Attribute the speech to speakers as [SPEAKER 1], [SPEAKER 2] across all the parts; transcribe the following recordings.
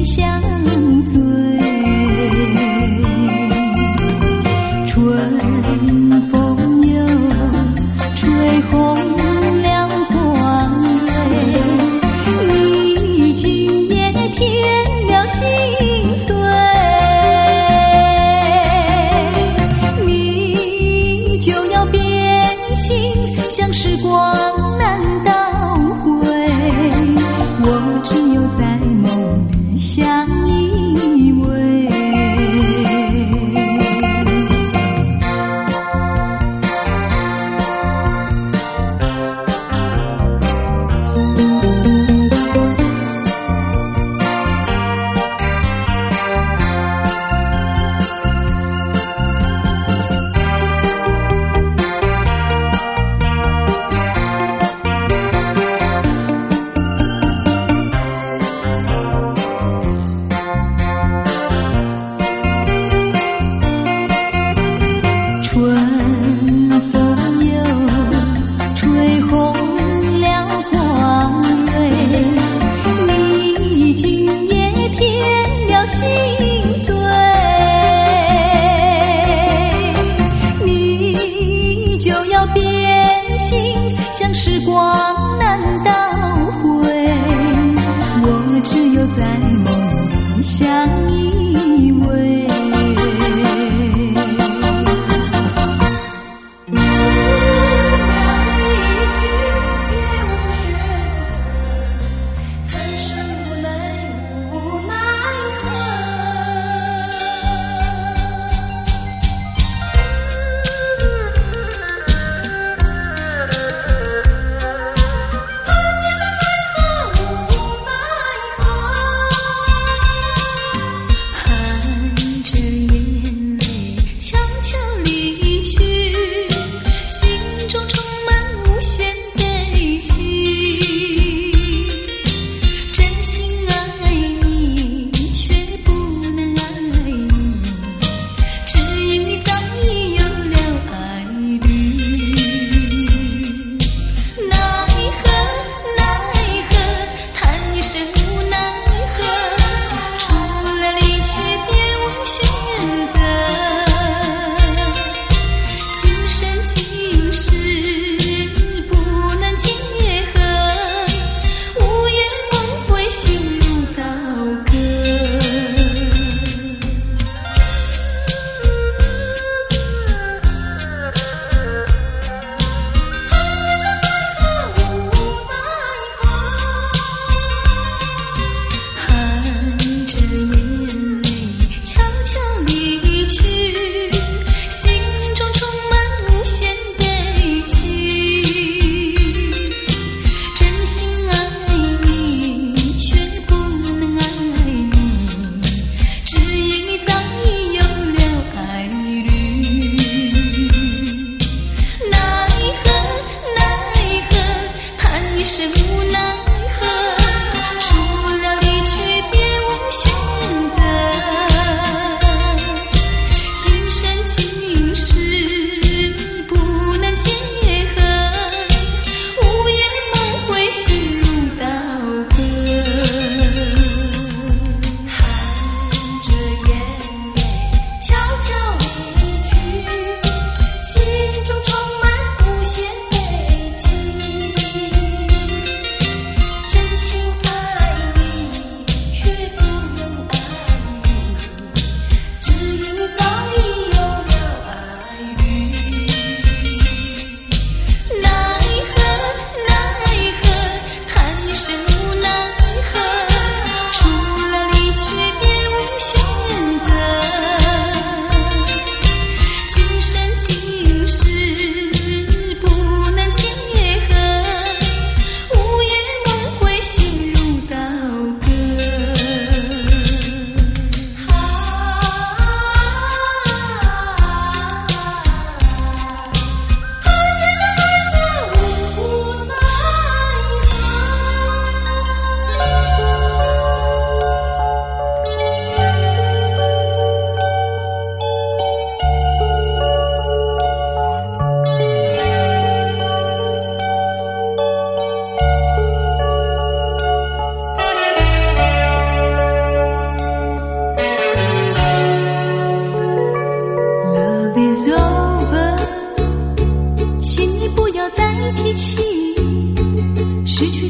[SPEAKER 1] 相随。春风又吹红了光蕊，你今夜添了心碎。你就要变心，像时光难倒回，我只有在梦里相依偎。像时光难倒回，我只有在梦里相依偎。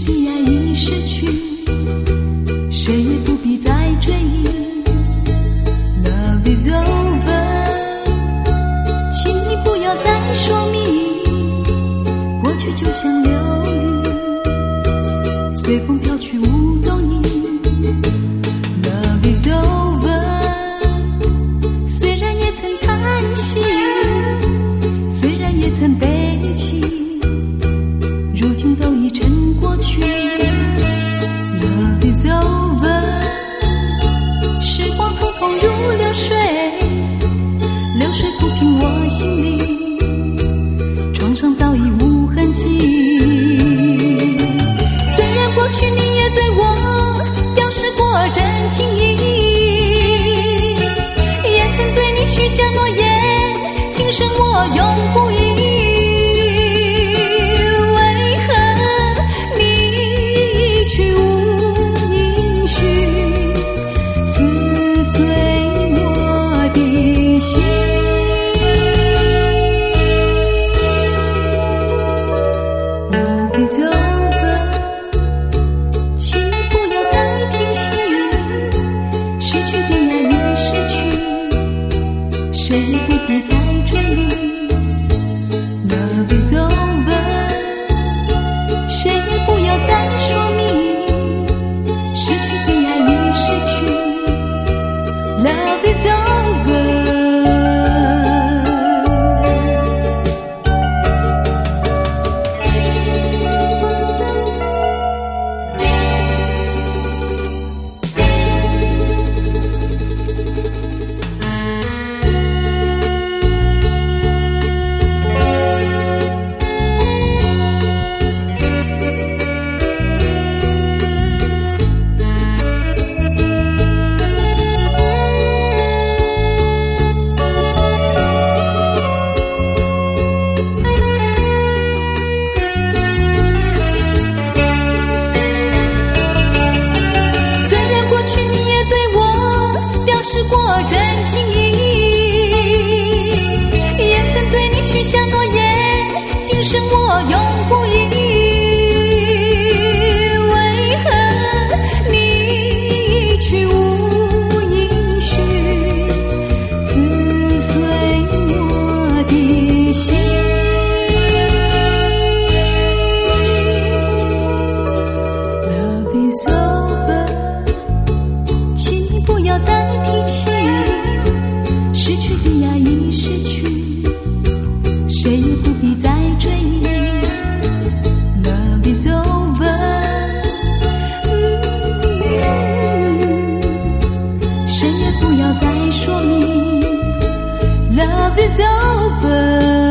[SPEAKER 1] 的爱已失去，谁也不必再追忆。 Love is over， 请你不要再说明，过去就像流云，随风飘去无踪影。Love is over， 虽然也曾叹息，虽然也曾悲泣，如今都已成过去。Love is over， 时光匆匆如流水，流水抚平我心里，创伤早已无痕迹。虽然过去你也对我表示过真情意，也曾对你许下诺言，今生我永不移。为何你一去无音讯，撕碎我的心？Love is over， 请你不要再提起，失去的爱已失去，谁也不必再追忆。Love is over， 谁也不要再说明，失去的爱已失去。Love is over。是过真情意，也曾对你许下诺言，今生我永不移。为何你一去无音讯，撕碎我的心？Love is over， 请你不要再提起，失去的爱已失去，谁也不必再追忆。Love is over， 谁也不要再说明。Love is over。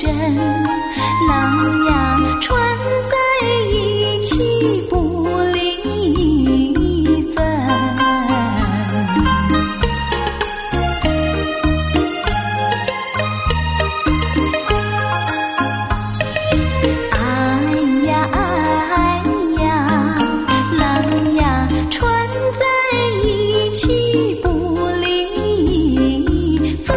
[SPEAKER 1] 真，浪呀船在一起不离分。哎呀哎呀，浪呀船在一起不离分。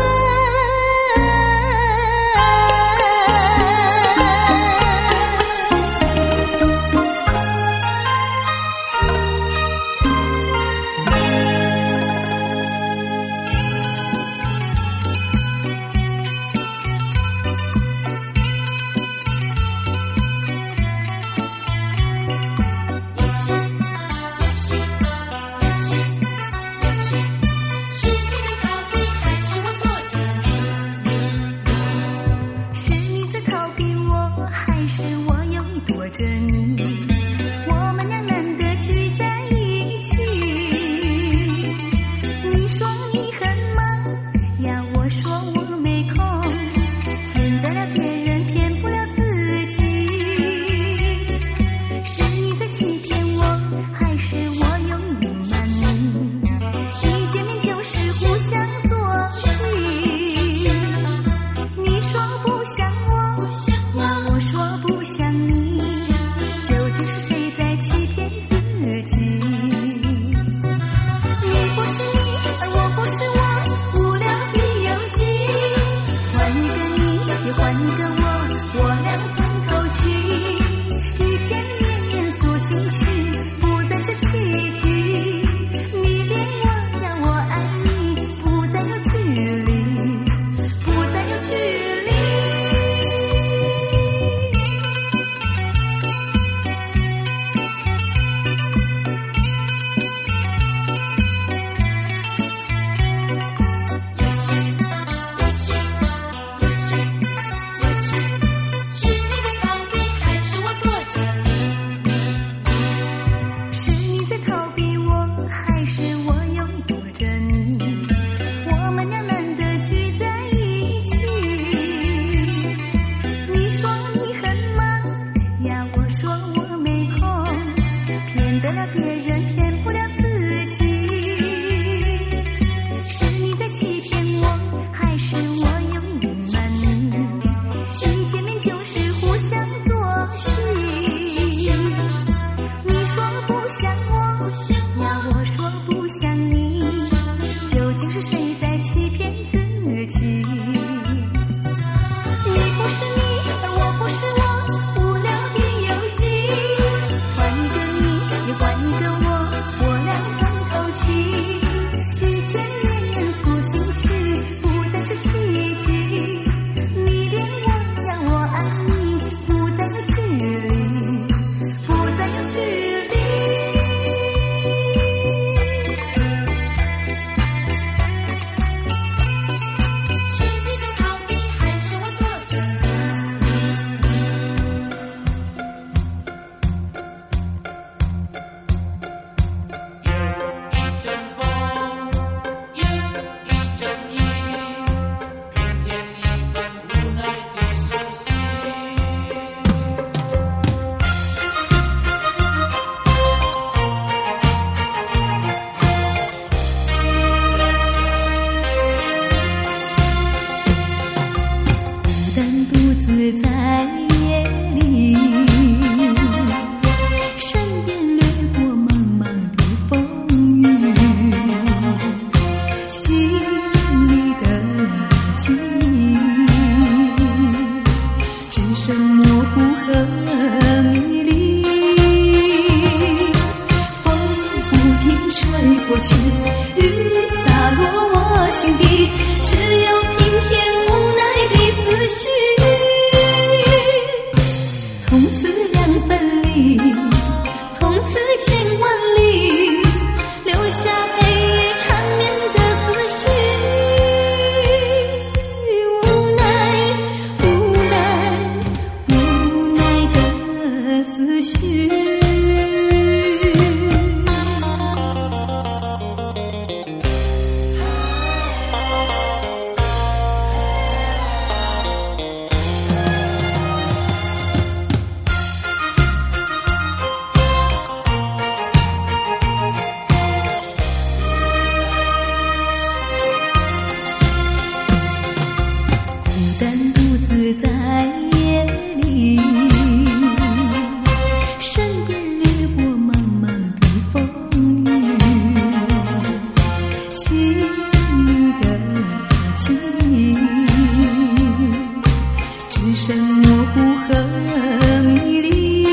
[SPEAKER 1] 神模糊和迷离。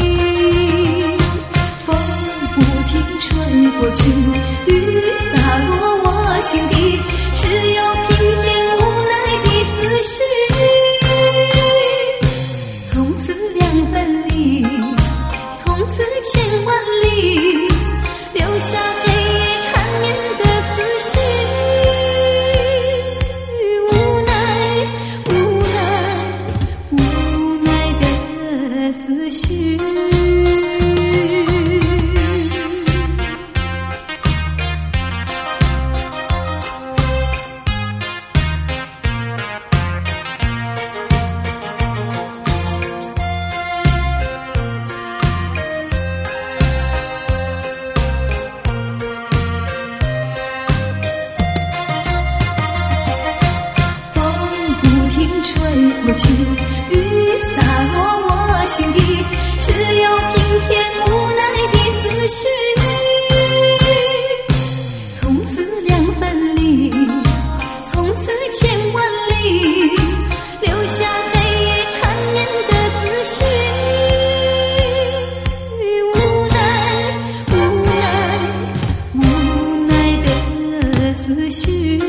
[SPEAKER 1] 风不停吹过去，雨洒落我心底，只有平添无奈的思绪。从此两分离，从此千万里，留下黑夜缠绵的思绪。无奈无奈无奈的思绪。过去，雨洒落我心底，只有平添无奈的思绪。从此两分离，从此千万里，留下黑夜缠绵的思绪。无奈无奈无奈的思绪。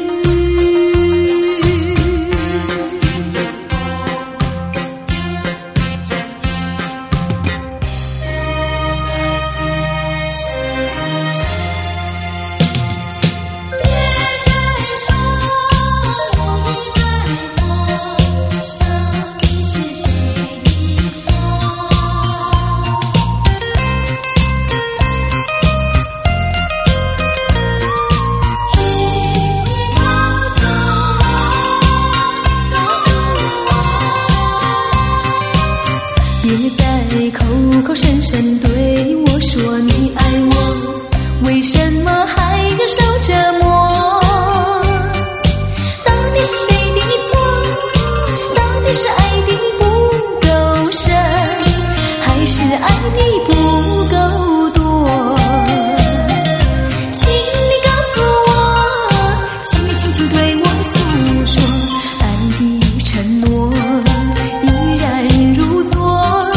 [SPEAKER 1] 别再口口声声对我说你爱我，为什么还要受折磨？到底是谁的错？到底是爱的不够深，还是爱的不够多？请你告诉我，请你轻轻对我诉说，爱的承诺依然如昨。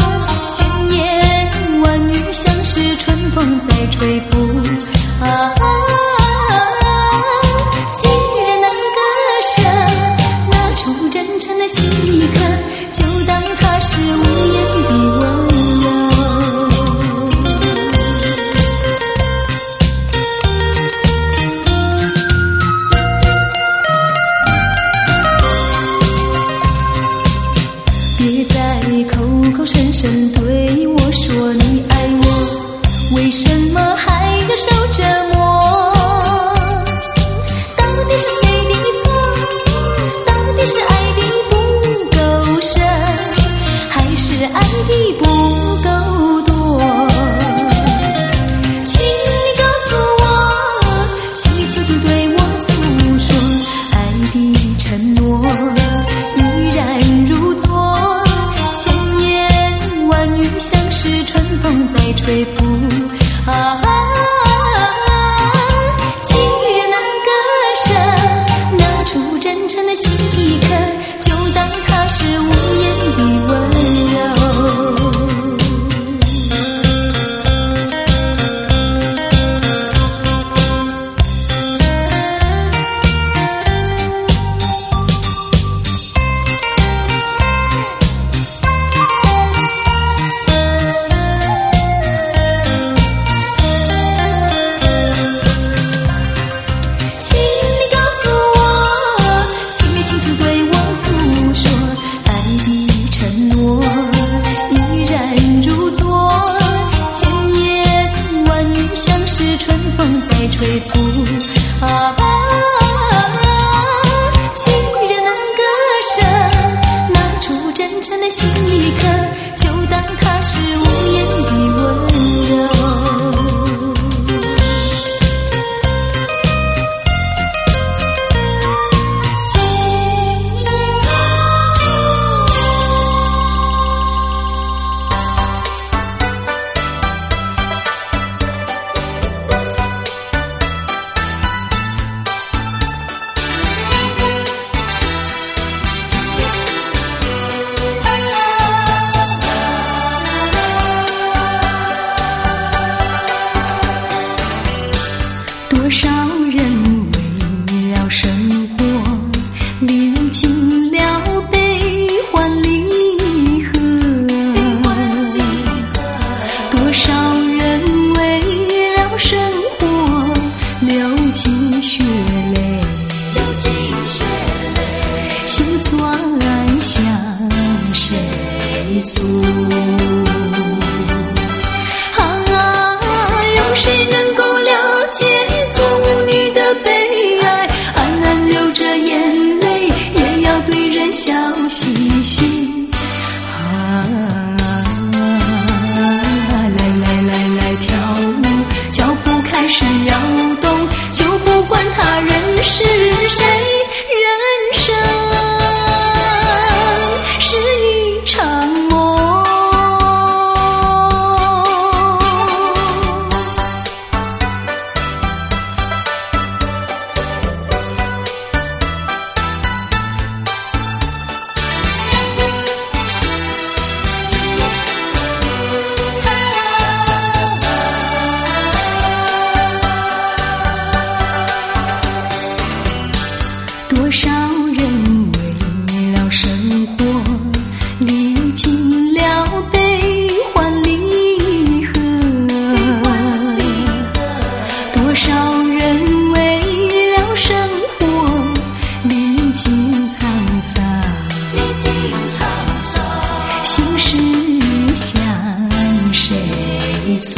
[SPEAKER 1] 风在吹拂既然能割舍，拿出真诚的心一刻，就当它是无言的温柔。别再口口声声对我说你爱我，为什么还要受折磨？到底是谁的错？到底是爱的不够深，还是爱的不够多？请你告诉我，请你轻轻对我诉说，爱的承诺依然如昨，千言万语像是春风在吹拂。既然能割舍，拿出真诚的心一刻，就当它是无言的温柔。吹拂既然能割舍，拿出真诚的心一刻，就当它是无言的温柔。 诉？有谁能够了解做舞女的悲哀？暗暗流着眼泪，也要对人笑嘻嘻。来跳舞，脚步开始摇动，就不管他人是谁，人生是一场梦。多少人为了生活历经了悲欢离合，多少人为了生活历经沧桑，心事向谁诉？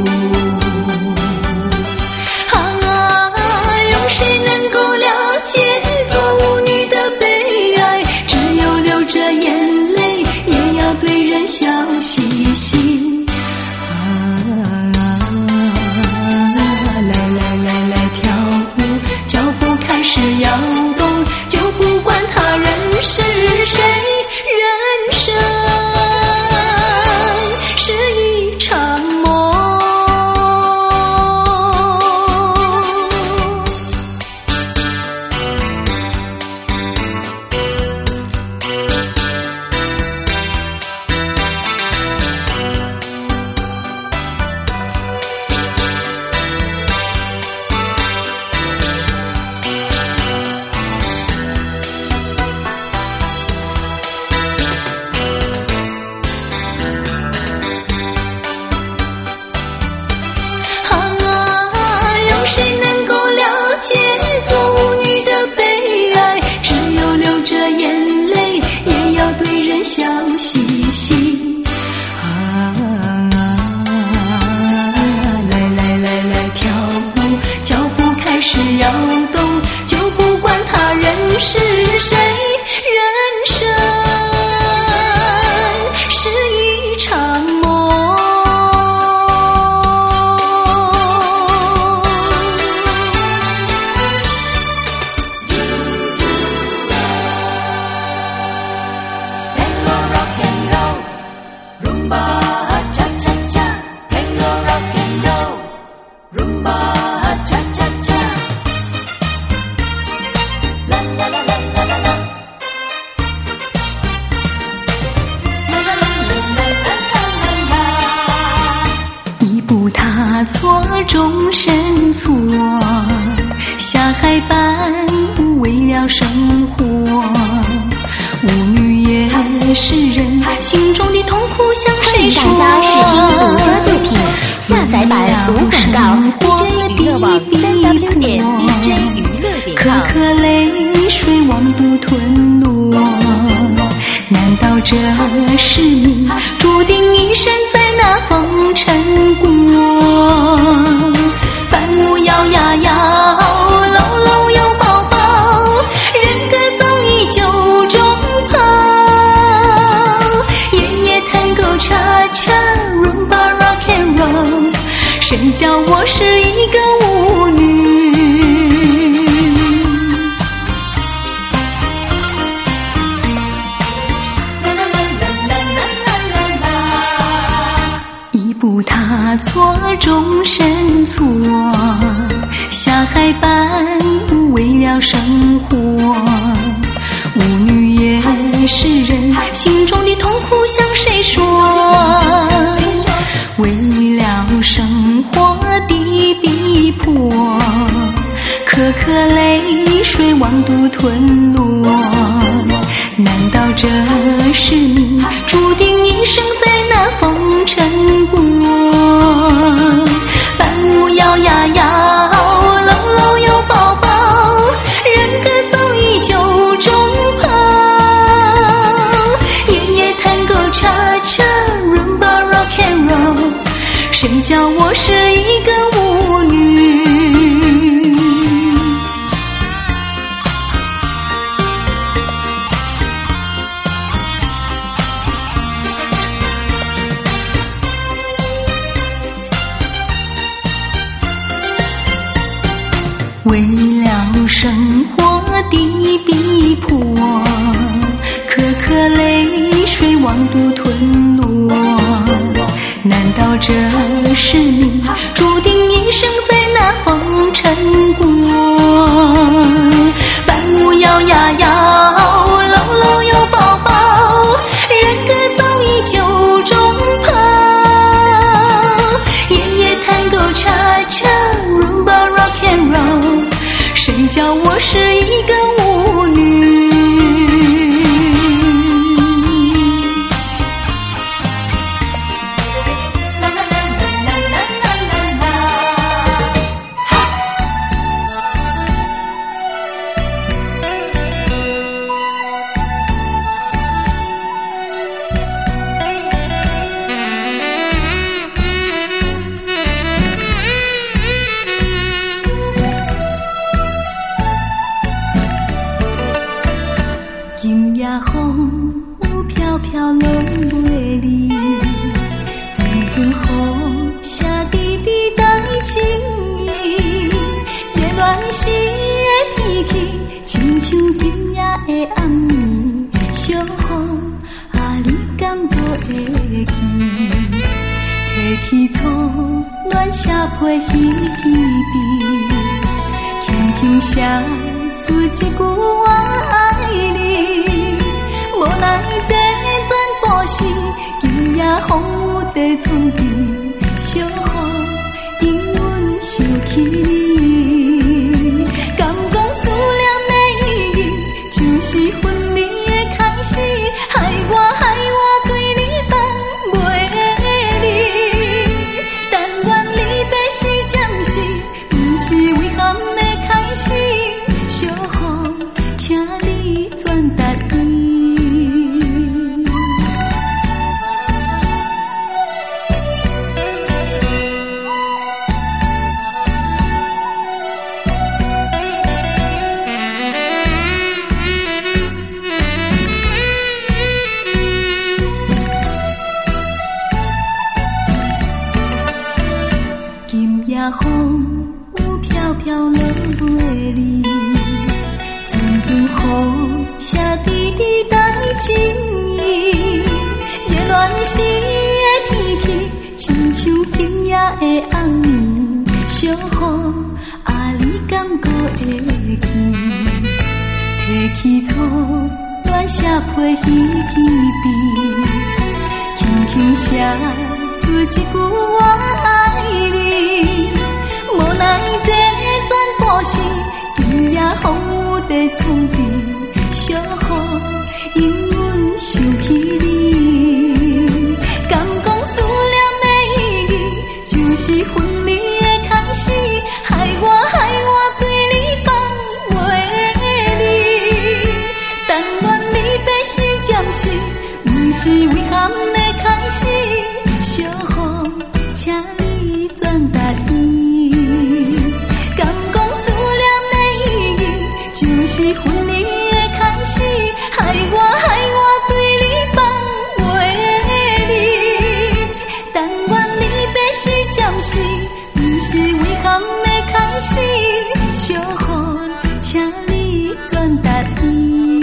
[SPEAKER 1] 有谁能够了解做舞女的悲哀？只有流着眼泪，也要对人笑嘻嘻。来跳舞，脚步开始摇动，就不管他人是谁，人生是一场梦。谁能够了解做舞女的悲哀？只有流着眼泪，也要对人笑嘻嘻。来跳舞，脚步开始摇动，就不管他人是谁，人生是一场梦。一步踏错，终身错，下海伴舞为了生活。舞女也是人，心中的痛苦向谁说？
[SPEAKER 2] 欢迎大家试听独家作品，下载版无广告 DJ 娱乐网3w.dj娱乐.com。
[SPEAKER 1] 颗颗泪水往肚吞落，难道这是命，注定一生在那风尘过？伴舞摇呀摇，搂搂又抱抱，人歌奏一酒中泡，夜夜探戈cha cha rumba rock and roll， 谁叫我是一个舞女？一步踏错，终身错，下海伴舞为了生活。舞女也是人，心中的痛苦向谁说？为了生活的逼迫，颗颗泪水往肚吞落，难道这是命，注定一生在那风尘过？伴舞摇呀摇，搂搂又抱抱，人歌奏一酒中泡，夜夜探戈cha 谁叫我是一个舞女？为了生活的逼迫，颗颗泪水往肚吞落。难道这是你注定一生在那风尘过？伴舞摇呀摇，搂搂又抱抱，人歌早已酒中泡。夜夜探戈cha cha rumba rock and roll， 谁叫我是一个舞女？金夜风有飘飘落月里，阵阵雨下滴滴带情意。这乱世的天气，亲像今夜的暗暝，小雨啊，你敢搁会记？提起初恋写批稀稀微，轻轻写出一句我爱你。无奈这全部是今夜风雨地藏起，小雨因阮想起你。敢讲思念的意义，就是分离的开始，害我对你放袂离。但愿离别是暂时，不是遗憾的开始。小雨，请你转达伊。今夜风有飘飘落月里，阵阵雨下滴滴带情意。这乱世的天气，亲像今夜的暗暝，小雨啊，你敢搁会记？提起初恋写批稀稀微，轻轻写出一句我爱你。无奈这全部是今夜风雨地藏起，小雨因阮想起你。敢讲思念的意义，就是分离的开始，害我对你放袂离。但愿离别是暂时，不是遗憾的开始。小雨，请你转达伊。敢讲思念的意义，就是分离的开始，害我对你放袂离。但愿离别是暂时，不是遗憾的开始。小雨，请你转达伊。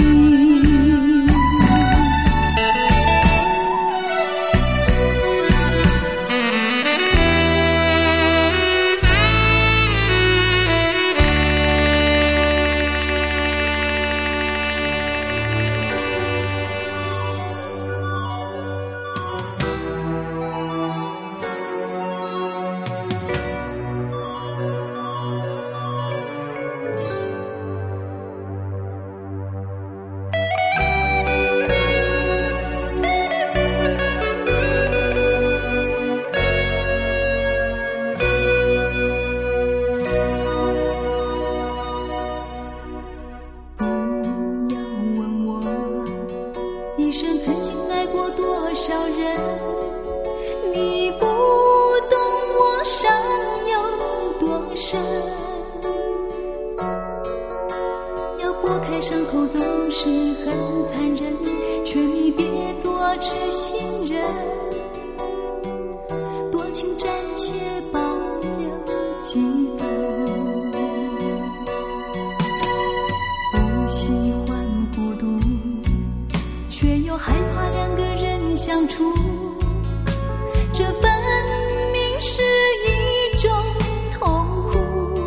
[SPEAKER 1] 一生曾经爱过多少人，你不懂。 生。要拨开伤口总是很残忍，劝你别做痴心人，多情暂且保留几分。不喜欢孤独，却又害怕两个人相处，这分明是一种痛苦。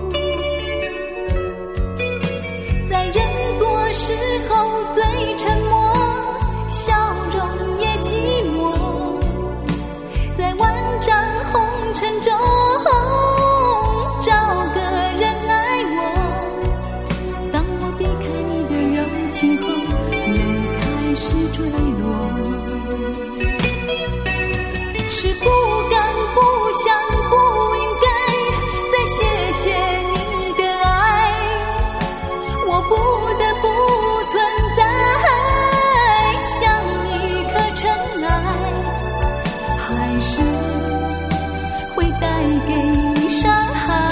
[SPEAKER 1] 在人多时候最沉默，笑容也寂寞，在万丈红尘中找个人爱我。当我避开你的柔情后，泪开始坠落，是不敢不想不应该再谢谢你的爱，我不得不存在像一颗尘埃，还是会带给你伤害，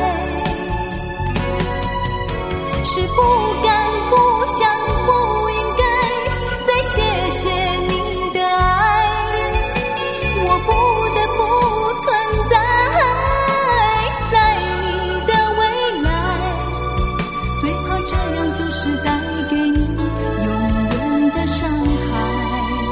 [SPEAKER 1] 是不敢不想不应该再谢谢你的爱，我不得不存在在你的未来，最怕这样就是带给你永远的伤害。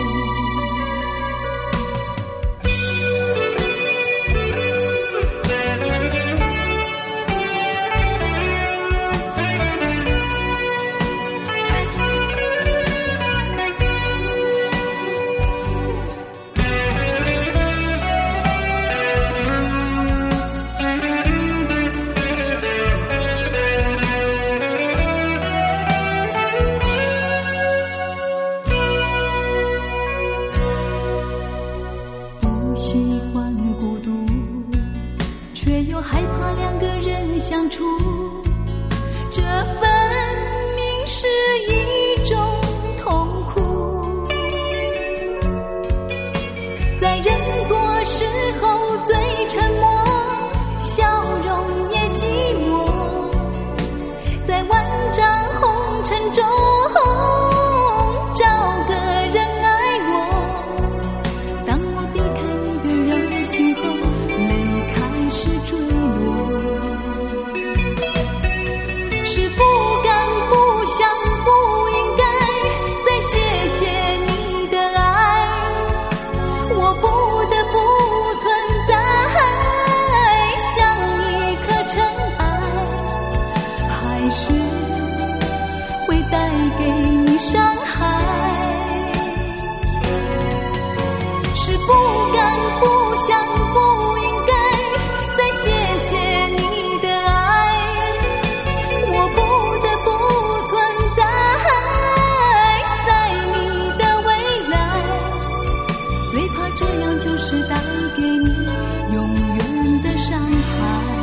[SPEAKER 1] 不喜欢孤独，却又害怕两个人相处，这分明是一种痛苦。在人多时候最沉默，笑容也寂寞，在万丈红尘中找个人爱我。当我避开你的柔情后，泪开始坠落，是不敢不想不应该再谢谢你的爱，我不得不存在像一颗尘埃，还是会带给你伤害，是不敢不想不应该再谢谢你的爱，我不得不存在在你的未来，最怕这样就是带给你永远的伤害。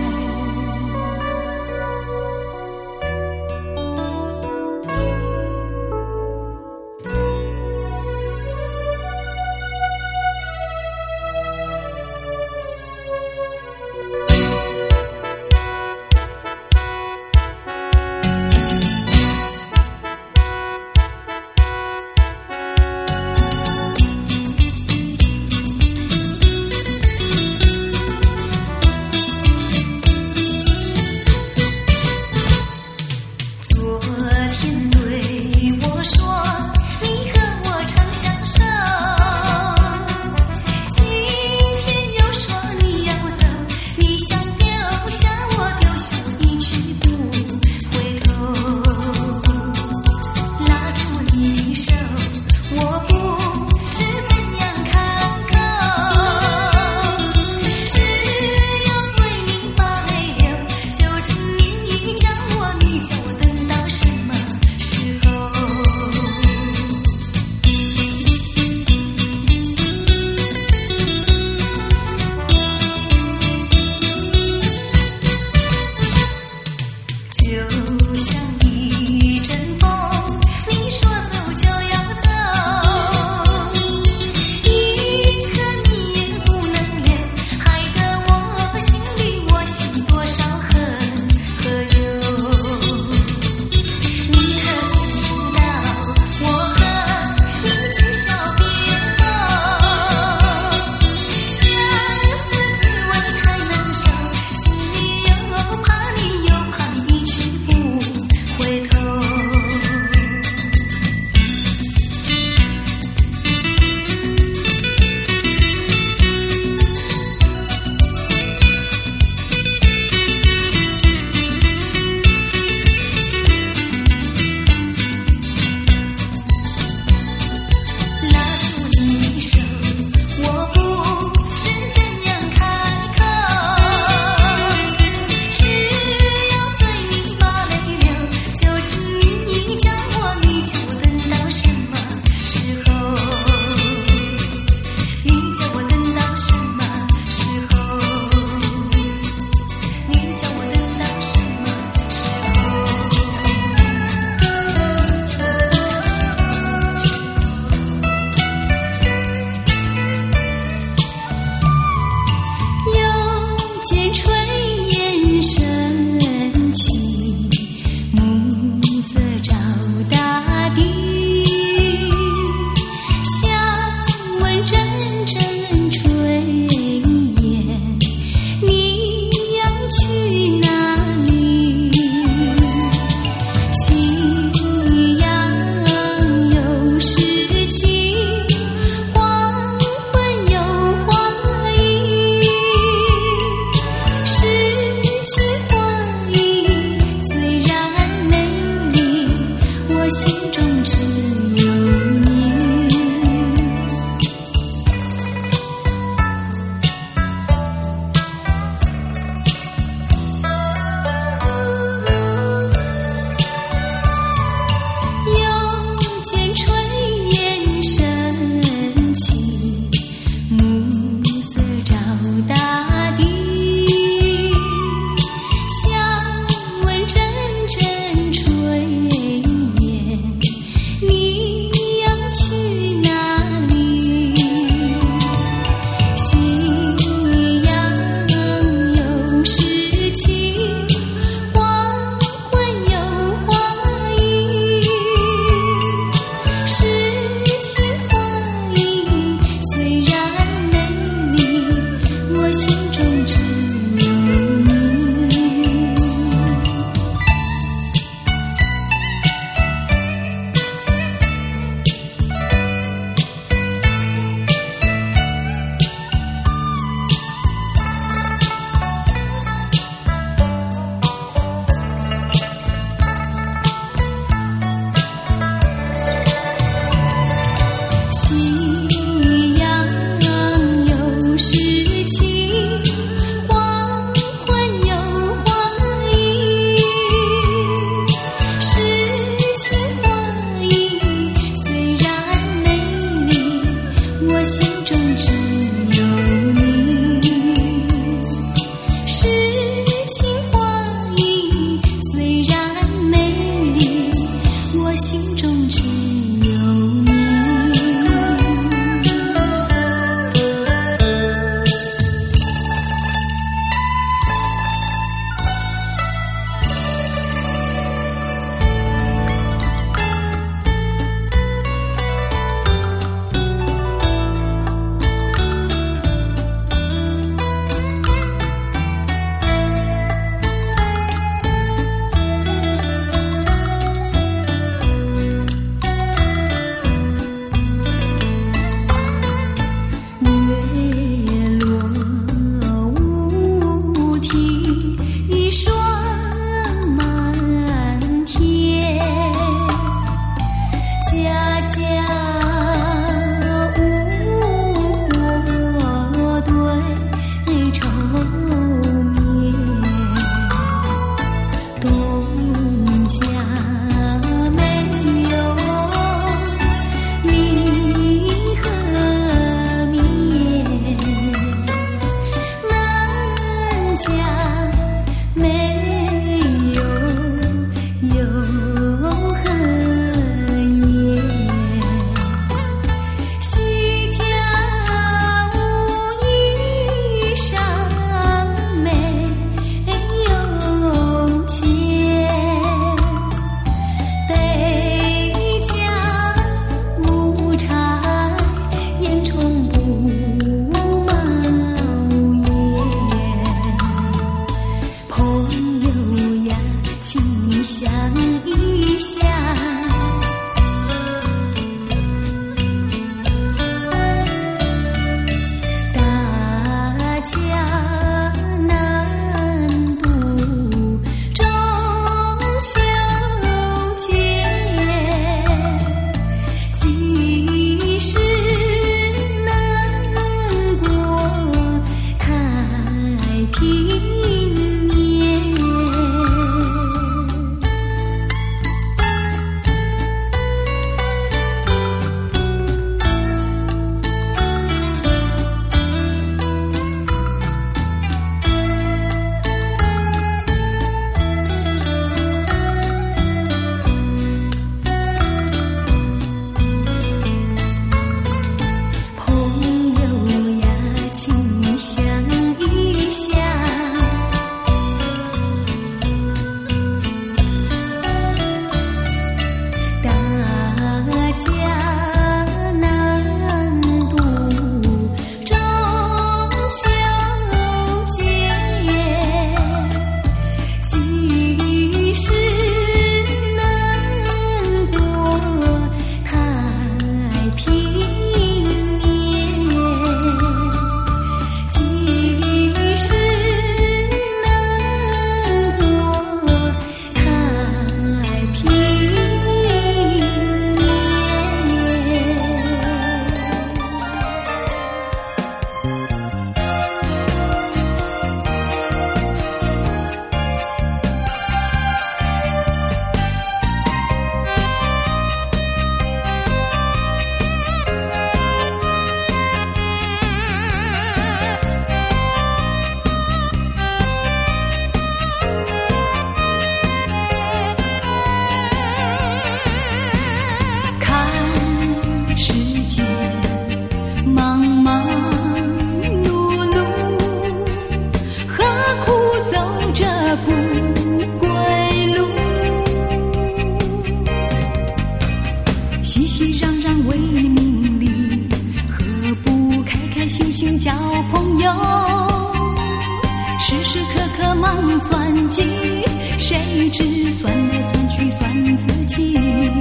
[SPEAKER 1] 算计，谁知算来算去算自己。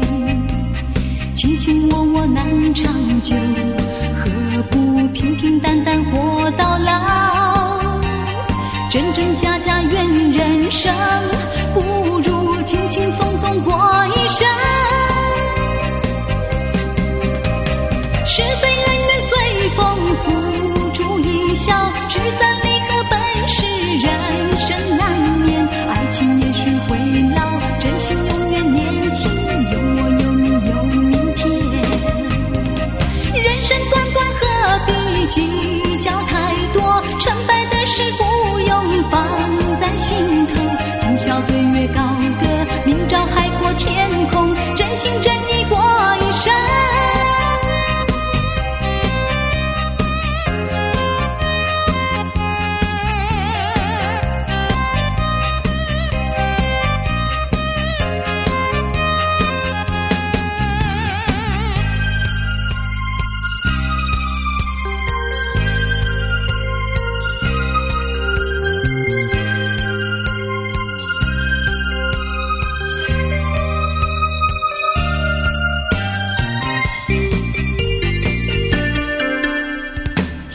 [SPEAKER 1] 卿卿我我难长久，何不平平淡淡活到老？真真假假怨人生，不如轻轻松松过一生。是非恩怨随风，付诸一笑，聚散离合本是人生难免。爱情也许会老，真心永远年轻，有我有你有明天。人生短短何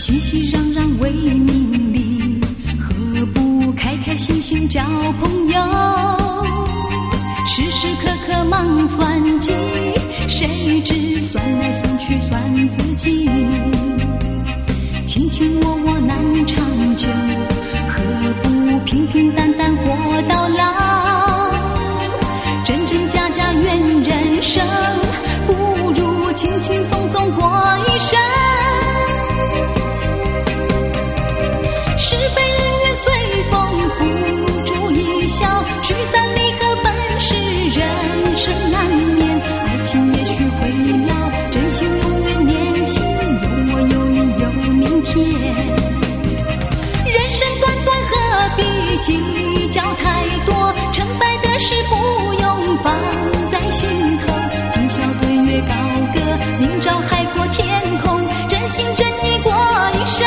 [SPEAKER 1] 熙熙攘攘为名利，何不开开心心交朋友？时时刻刻忙算计，谁知算来算去算自己。卿卿我我难长久，何不平平淡淡活到老？真真假假怨人生，不如轻轻松松过一生。是非恩怨随风，付诸一笑，聚散离合本是人生难免。爱情也许会老，真心永远年轻，有我有你有明天。人生短短何必计较太多，成败得失不用放在心头。今宵对月高歌，明朝海阔天空，真心真意过一生。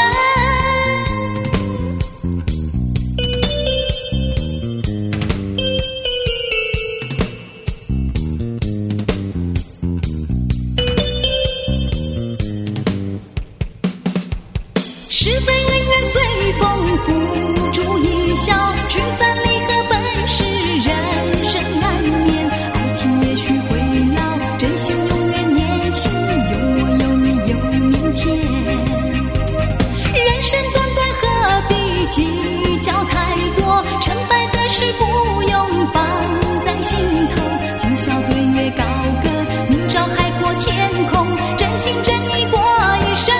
[SPEAKER 1] 是非恩怨随风，付诸一笑，聚散离合本是人生难免。爱情也许会老，真心永远年轻，有我有你有明天。人生短短何必计较太多，成败得失不用放在心头。今宵对月高歌，明朝海阔天空，真心真意过一生。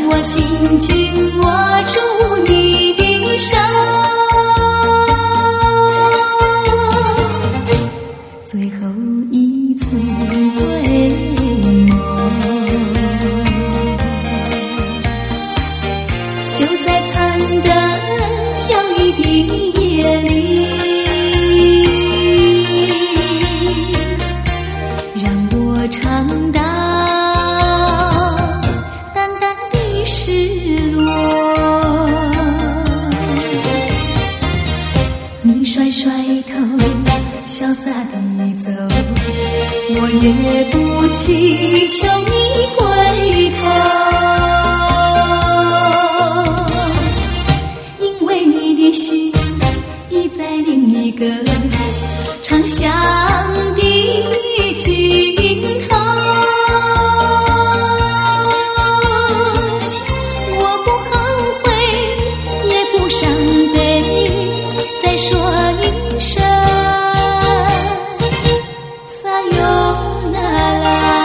[SPEAKER 1] 我紧紧握住你的手，最后一次回眸，就在残灯摇曳的夜里，让我尝到淡淡的失落。你甩甩头，潇洒地走，我也不祈求你回头，因为你的心已在另一个长巷的尽头。我不后悔，也不伤悲，再说一声撒由那拉。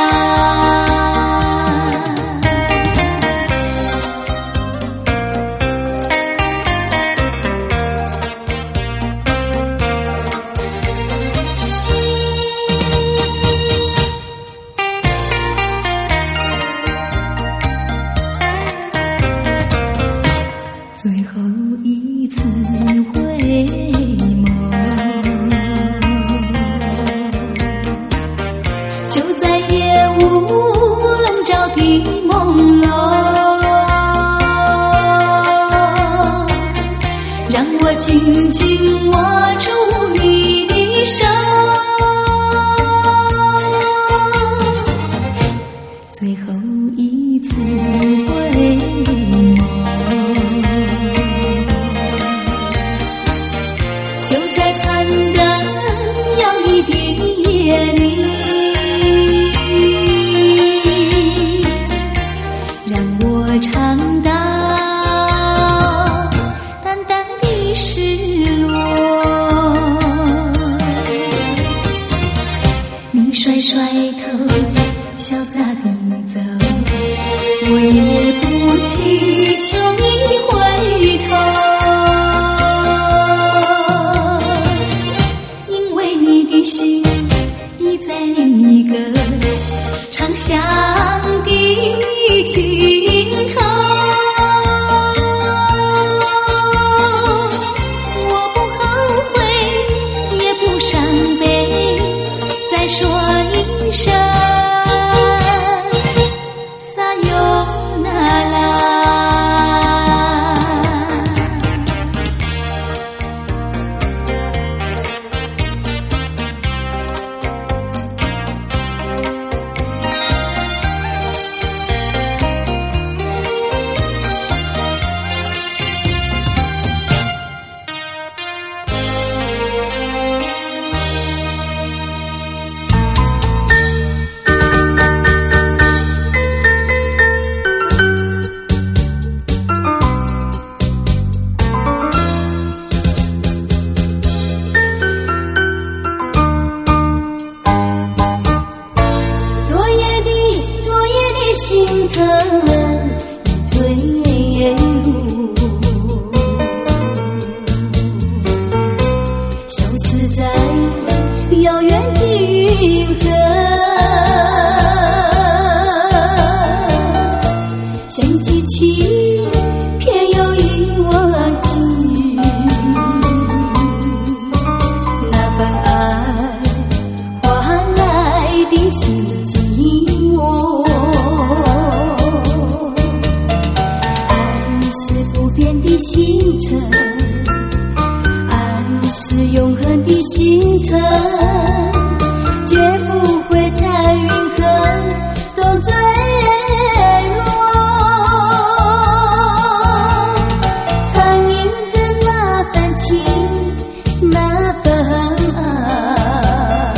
[SPEAKER 1] 最后一次回眸，就在夜雾笼罩的朦胧，让我紧紧握住你的手，最后一次回眸，就在残灯摇曳的夜里，让我尝到淡淡的失落。你甩甩头，潇洒地走，我也不祈求你回头，因为你的心已在另一个长巷的尽头。我不后悔，也不伤悲，再说一声撒由那拉。星辰已坠入，消失在遥远的银河，像机器偏又已忘记那份爱换来的是寂寞。星辰，爱是永恒的星辰，绝不会在云河中坠落。常印着那份情，那份爱。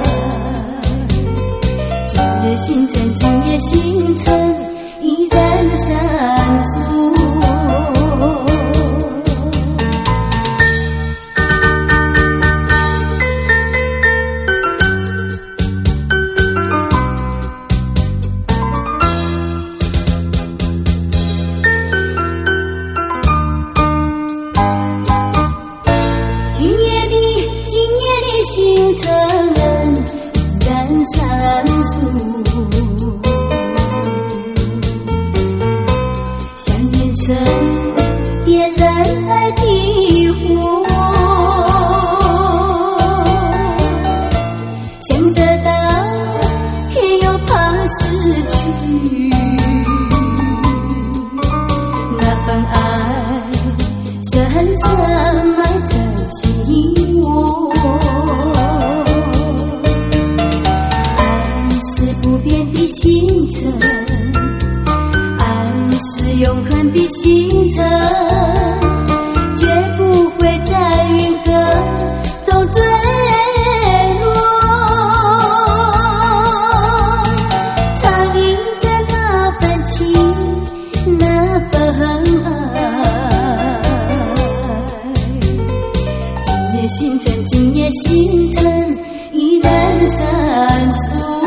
[SPEAKER 1] 今夜星辰，今夜星辰，依然闪烁。 尘点燃爱的火，想得到也又怕失去，那份爱深深埋在心窝。爱是不变的星辰，永恒的星辰，绝不会在云河中坠落。常印着那份情，那份爱。今夜星辰，今夜星辰，依然闪烁。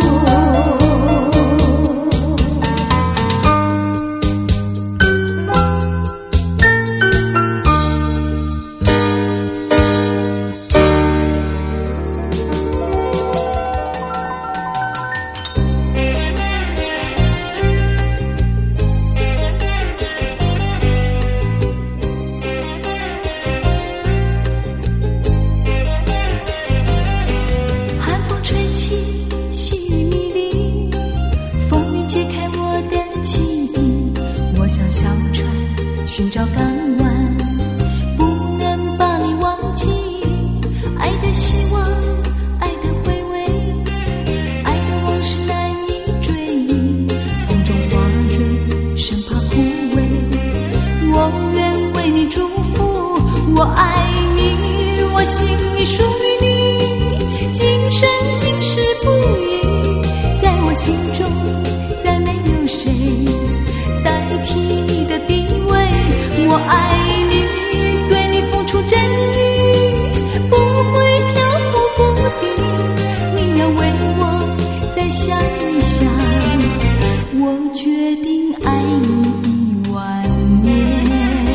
[SPEAKER 1] 寻找港湾，不能把你忘记。爱的希望，爱的回味，爱的往事难以追忆。风中花蕊，生怕枯萎。我愿为你祝福，我爱你，我心里属于你，今生今世不渝。在我心中，再没有谁代替你的地位。我爱你，对你付出真意，不会漂浮不定。你要为我再想一想，我决定爱你1万年。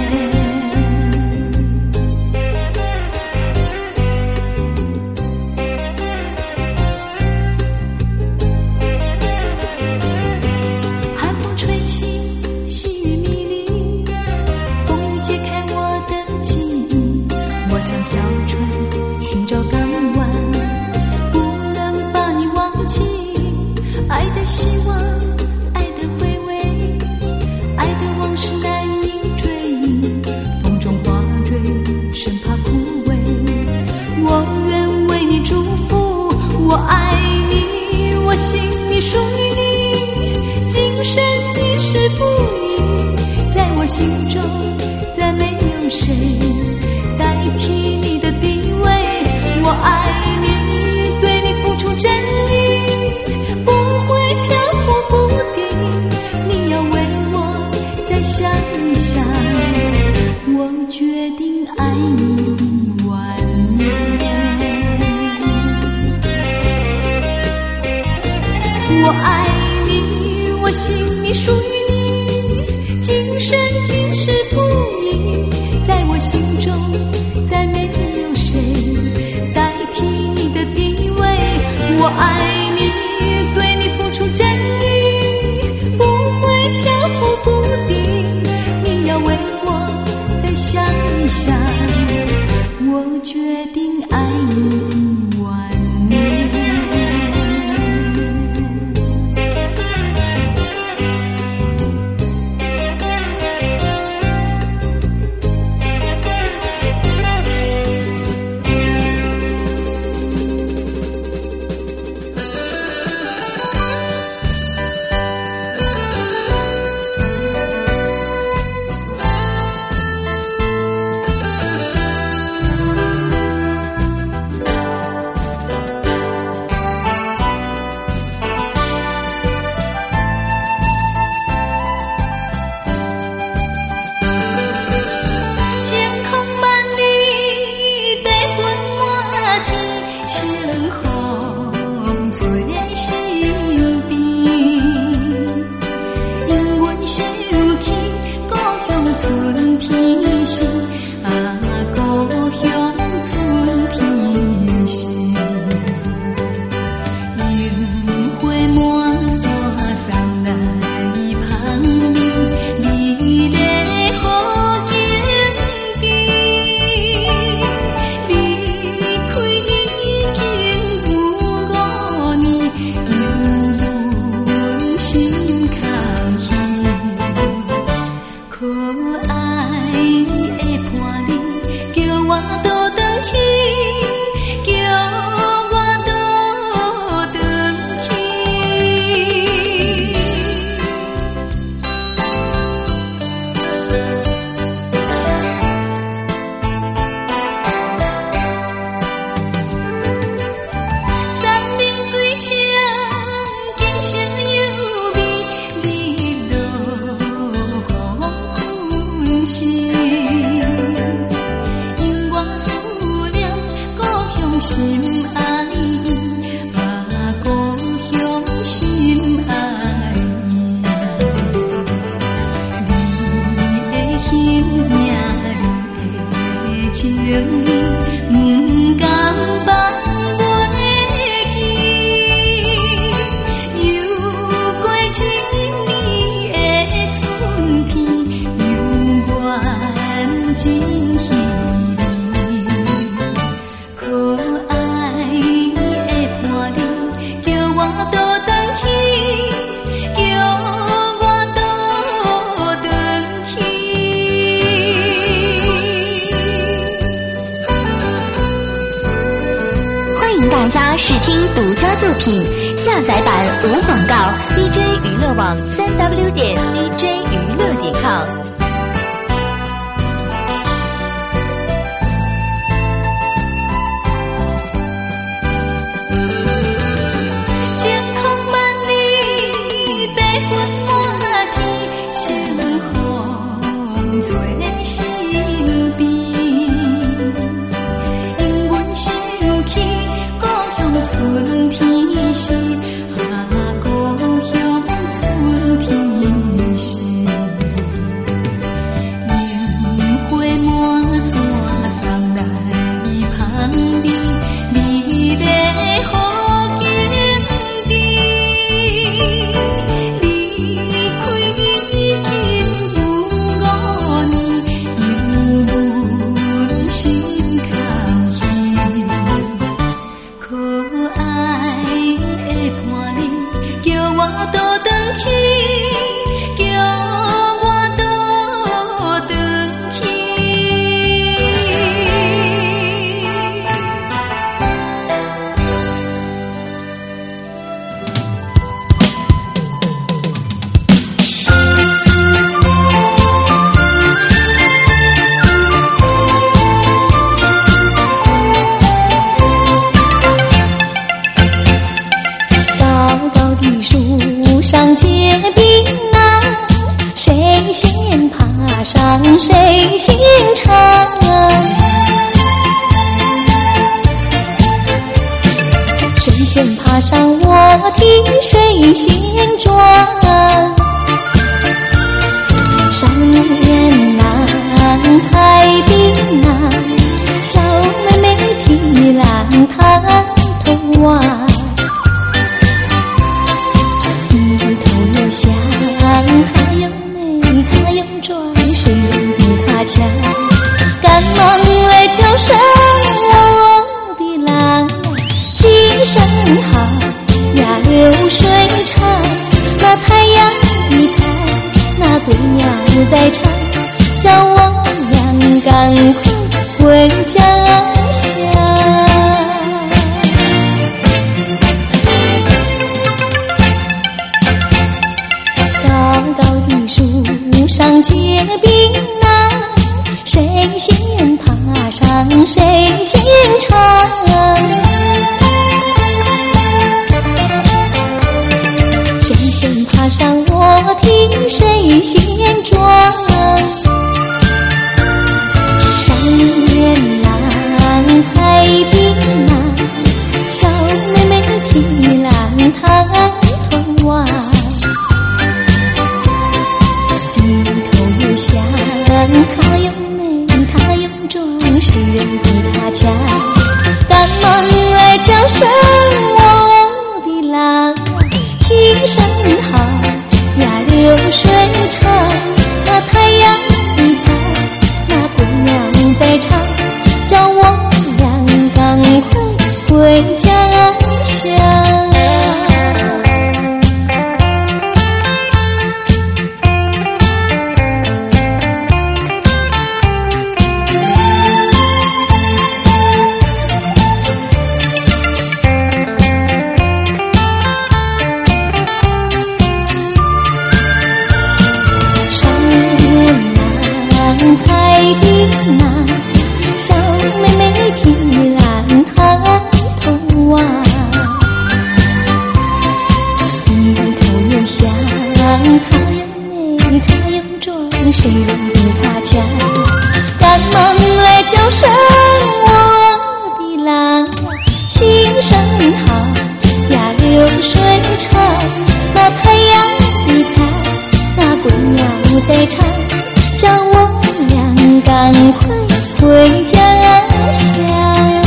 [SPEAKER 1] 寒风吹起，细雨迷离，解开我的记忆，我像小船寻找港湾，不能把你忘记。爱的希望，爱的回味，爱的往事难以追忆。风中花蕊，生怕枯萎。我愿为你祝福，我爱你，我心里属于你，今生今世不渝。在我心中，再没有谁代替你的地位。我爱你，对你付出真意，不会漂浮不定。你要为我再想一想，我决定爱你1万年。我爱你，我心里属于你，今生今世不渝。在我心中，再没有谁代替你的地位。我爱你，对你付出真意，不会漂浮不定。你要为我再想一想，我决定爱你1万年。满山来旁边，你咧可爱的伴侣，叫我倒转去，叫我倒转去。山明水青，景色优美，日落黄昏时，因我思念故乡心爱，故乡心爱。你的形影，你的情意，不甘放袂记。游过一年的春天，犹原真稀微。可爱的伴侣，叫我倒转去，叫我倒转去。
[SPEAKER 2] 欢迎大家试听独家作品，下载版无广告 ，DJ 娱乐网3w.dj 娱乐.com。
[SPEAKER 1] 晴空万里，白云满天，清风吹身边。因阮想起故乡春天时，故乡春天时。樱花满山送来香味，美丽好景致。离开已经有5年，犹阮心空虚。可爱的伴侣，叫我倒转去，叫我倒转去。高高的树上结槟榔，谁先爬上谁先尝。谁先爬上我的谁先撞。少年郎采槟榔，小妹妹提篮抬头望。低头又想，他又美，他又壮，谁又比他强？赶忙来叫声我的郎，气声好呀，流水长。那太阳一在，那姑娘在唱，叫我俩赶快回家乡。高高的树上结槟榔，谁先爬上谁先尝。谁先爬上我的谁先撞。少年郎采槟榔，小妹妹提篮抬头望。他又美，他又壮，谁又比他强？赶忙来叫声我的郎，气声好呀，流水长。那太阳一在，那姑娘在唱，叫我俩赶快回家乡。 彩的那小妹妹提篮抬头啊，低头又想她又美她又壮，谁人比她强？赶忙来叫声我的郎，青山好呀流水长，那太阳的彩，那姑娘在唱，叫我俩赶快回家乡。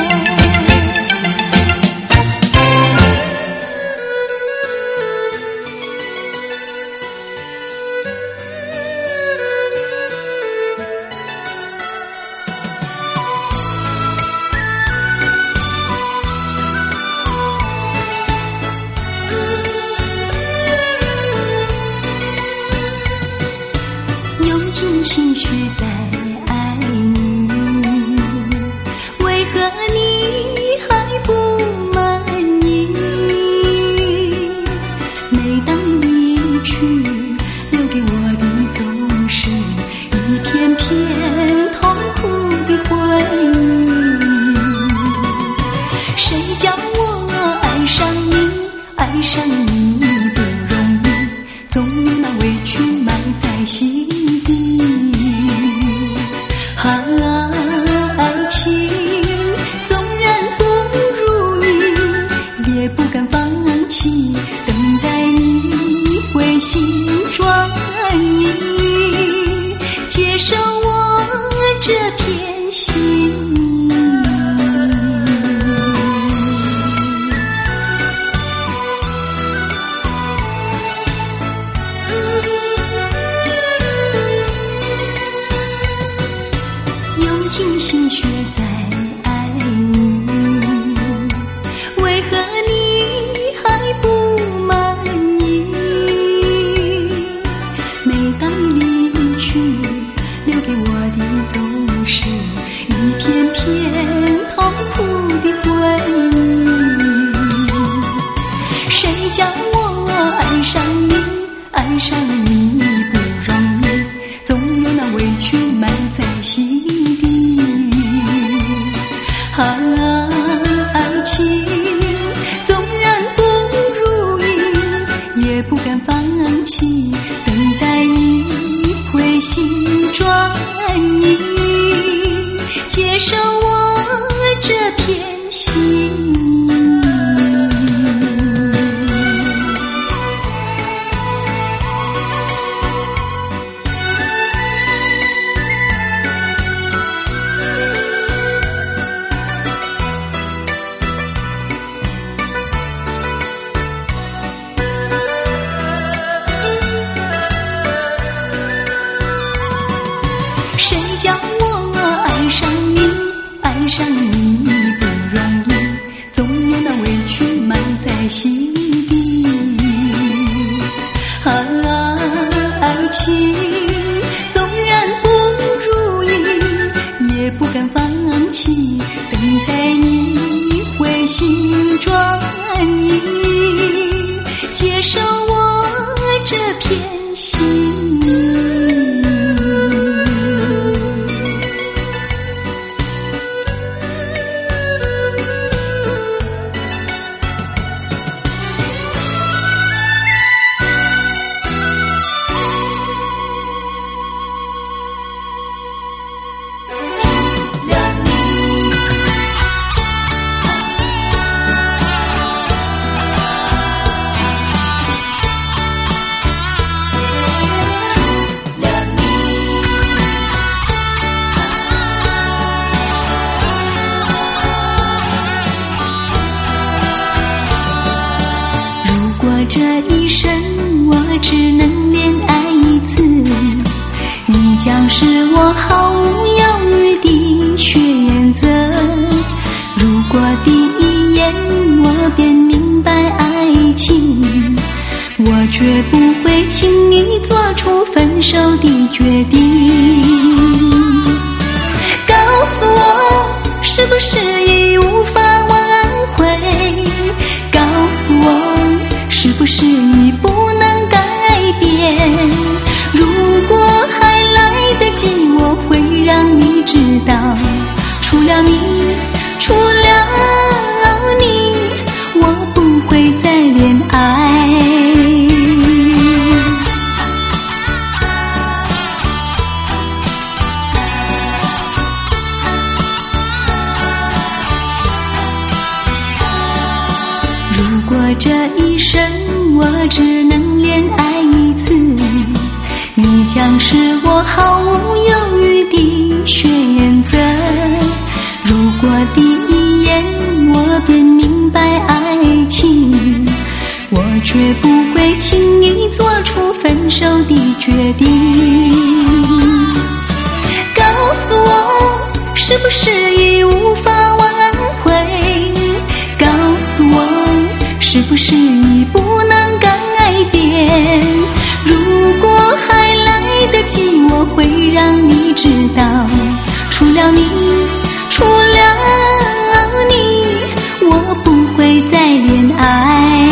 [SPEAKER 1] 用尽心血在爱你，为何你还不满意？每当你离去，留给我的总是一片片痛苦的回忆。谁叫我爱上你，爱上你不容易，总有那委屈埋在心。爱情纵然不如意，也不敢放弃，等待你回心转意，接受我这片心。用尽心血在爱你，为何你还不满意？每当你离去，留给我的总是一片片痛苦的回忆。谁叫我爱上你，爱上你不容易，总有那委屈埋在心底。爱情纵然不如意，也不敢放弃，等待你回心转意，接受我这片心。谁叫我爱上你，爱上你不容易，总有那委屈埋在心底。爱情纵然不如意，也不敢放弃，等待你回心转意，接受我这片心。这一生我只能恋爱一次，你将是我毫无犹豫的选择。如果第一眼我便明白爱情，我绝不会轻易做出分手的决定。告诉我，是不是已无法挽回？告诉我，是不是已不能改变？如果还来得及， 知道，除了你，除了你，我不会再恋爱。如果这一生我只能恋爱一次，你将是我毫无犹豫的选择。如果第一眼我便明白爱情，我绝不会轻易做出分手的决定。告诉我，是不是已无法挽回？告诉我，是不是已不能改变？如果还来得及，我会让你知道，除了你，除了你，我不会再恋爱。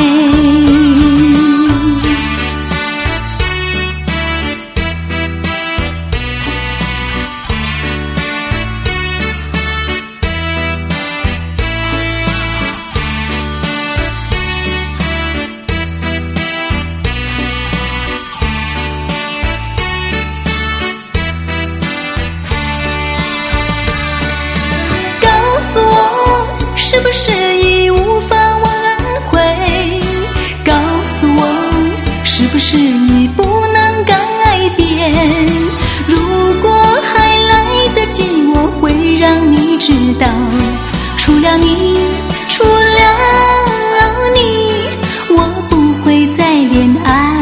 [SPEAKER 1] 是不是已无法挽回？告诉我，是不是已不能改变？如果还来得及，我会让你知道，除了你，除了你，我不会再恋爱。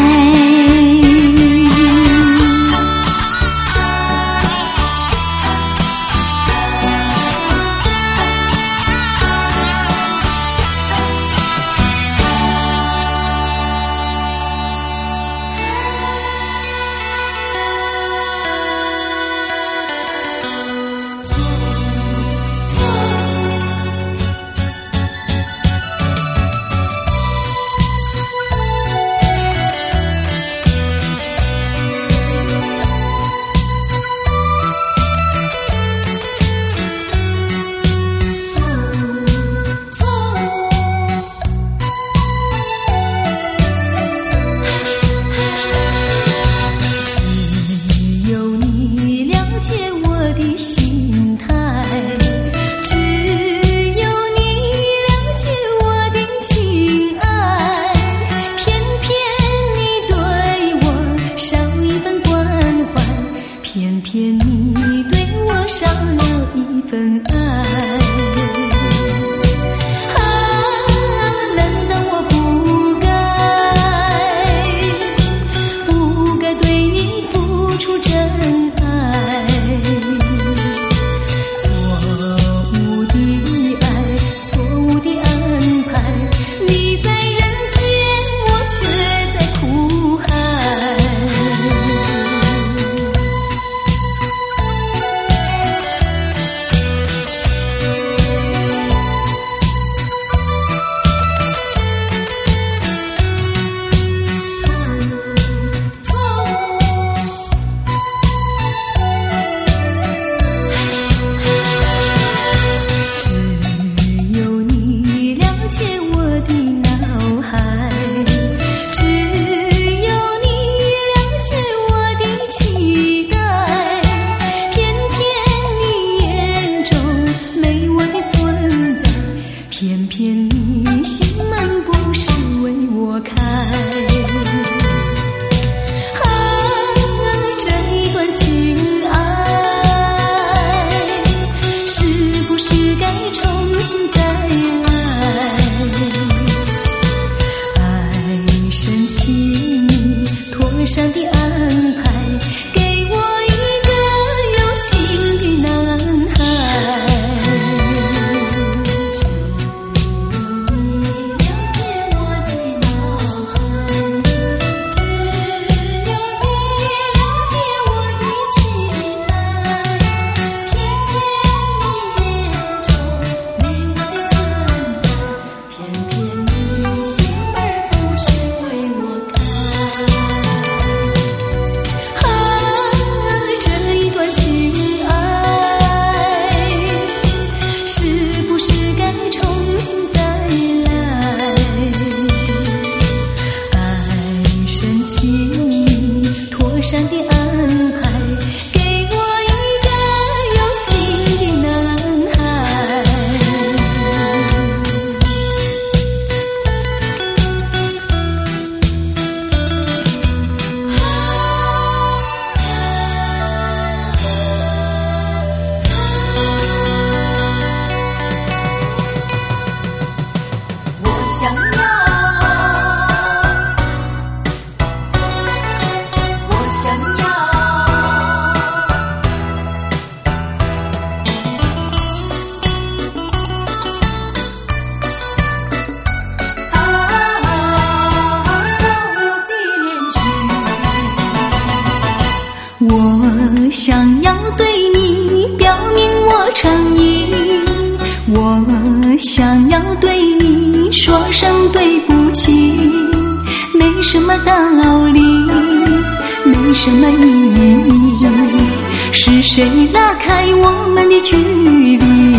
[SPEAKER 1] 对你表明我诚意，我想要对你说声对不起，没什么道理，没什么意义，是谁拉开我们的距离？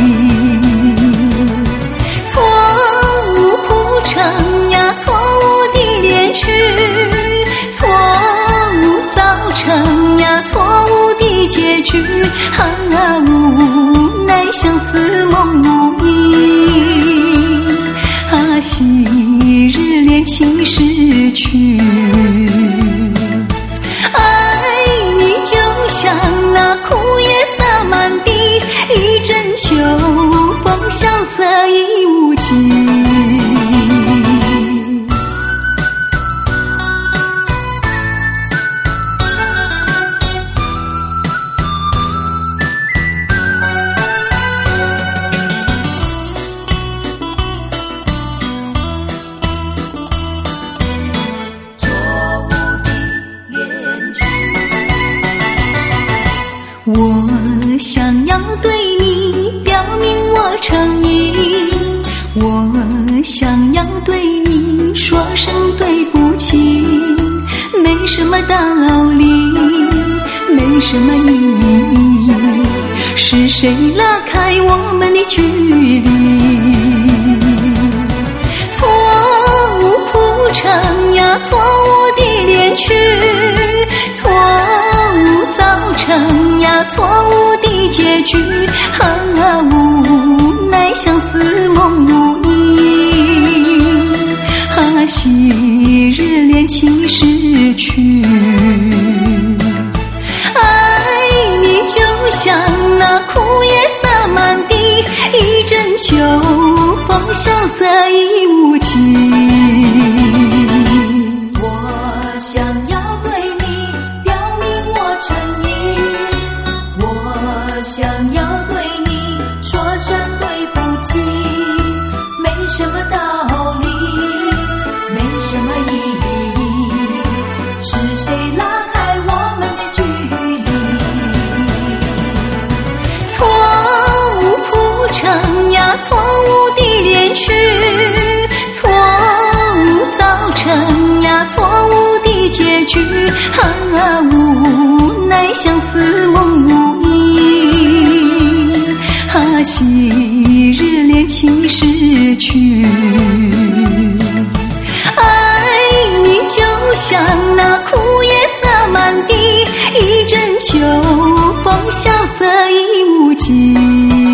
[SPEAKER 1] 错误铺成呀，错误的连续，错误造成呀，错误的结局，无奈相思梦无影，昔日恋情逝去。爱你就像那枯叶洒满地，一阵秋风萧瑟已无尽。我想要对你表明我诚意，我想要对你说声对不起，没什么道理，没什么意义，是谁拉开我们的距离？错误铺成呀，错误的连续，错误造成呀，错误的结局，无奈相思梦无影，昔日恋情逝去。爱你就像那枯叶洒满地，一阵秋风萧瑟已无尽。
[SPEAKER 3] 我想要对你表明我诚意，我想要对你说声对不起，没什么道理，没什么意义，是谁拉开我们的距离？
[SPEAKER 1] 错误铺成呀，错误的连续，错误造成呀，错误的结局，无奈相思梦无影，昔日恋情逝去。爱你就像那枯叶洒满地，一阵秋风萧瑟已无尽。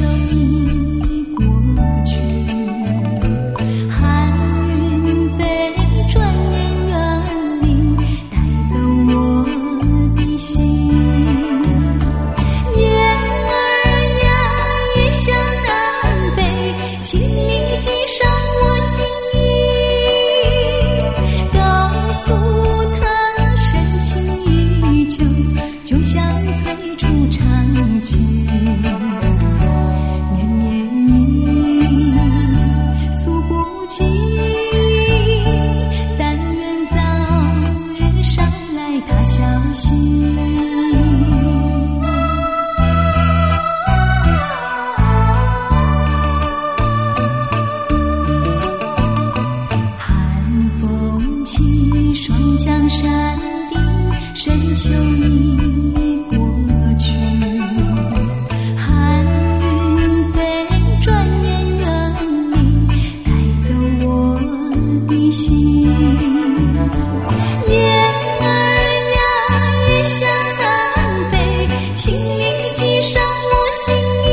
[SPEAKER 1] 你过去，寒云飞，转眼远离，带走我的心。雁儿呀，也向南飞，请你系上我心意，告诉他深情依旧，就像催促长情。绵绵意诉不尽，但愿早日捎来他消息。寒风起，霜降山顶，深秋你过去。寒云飞，转眼远离，带走我的心。雁儿呀，也向南飞，请你系上我心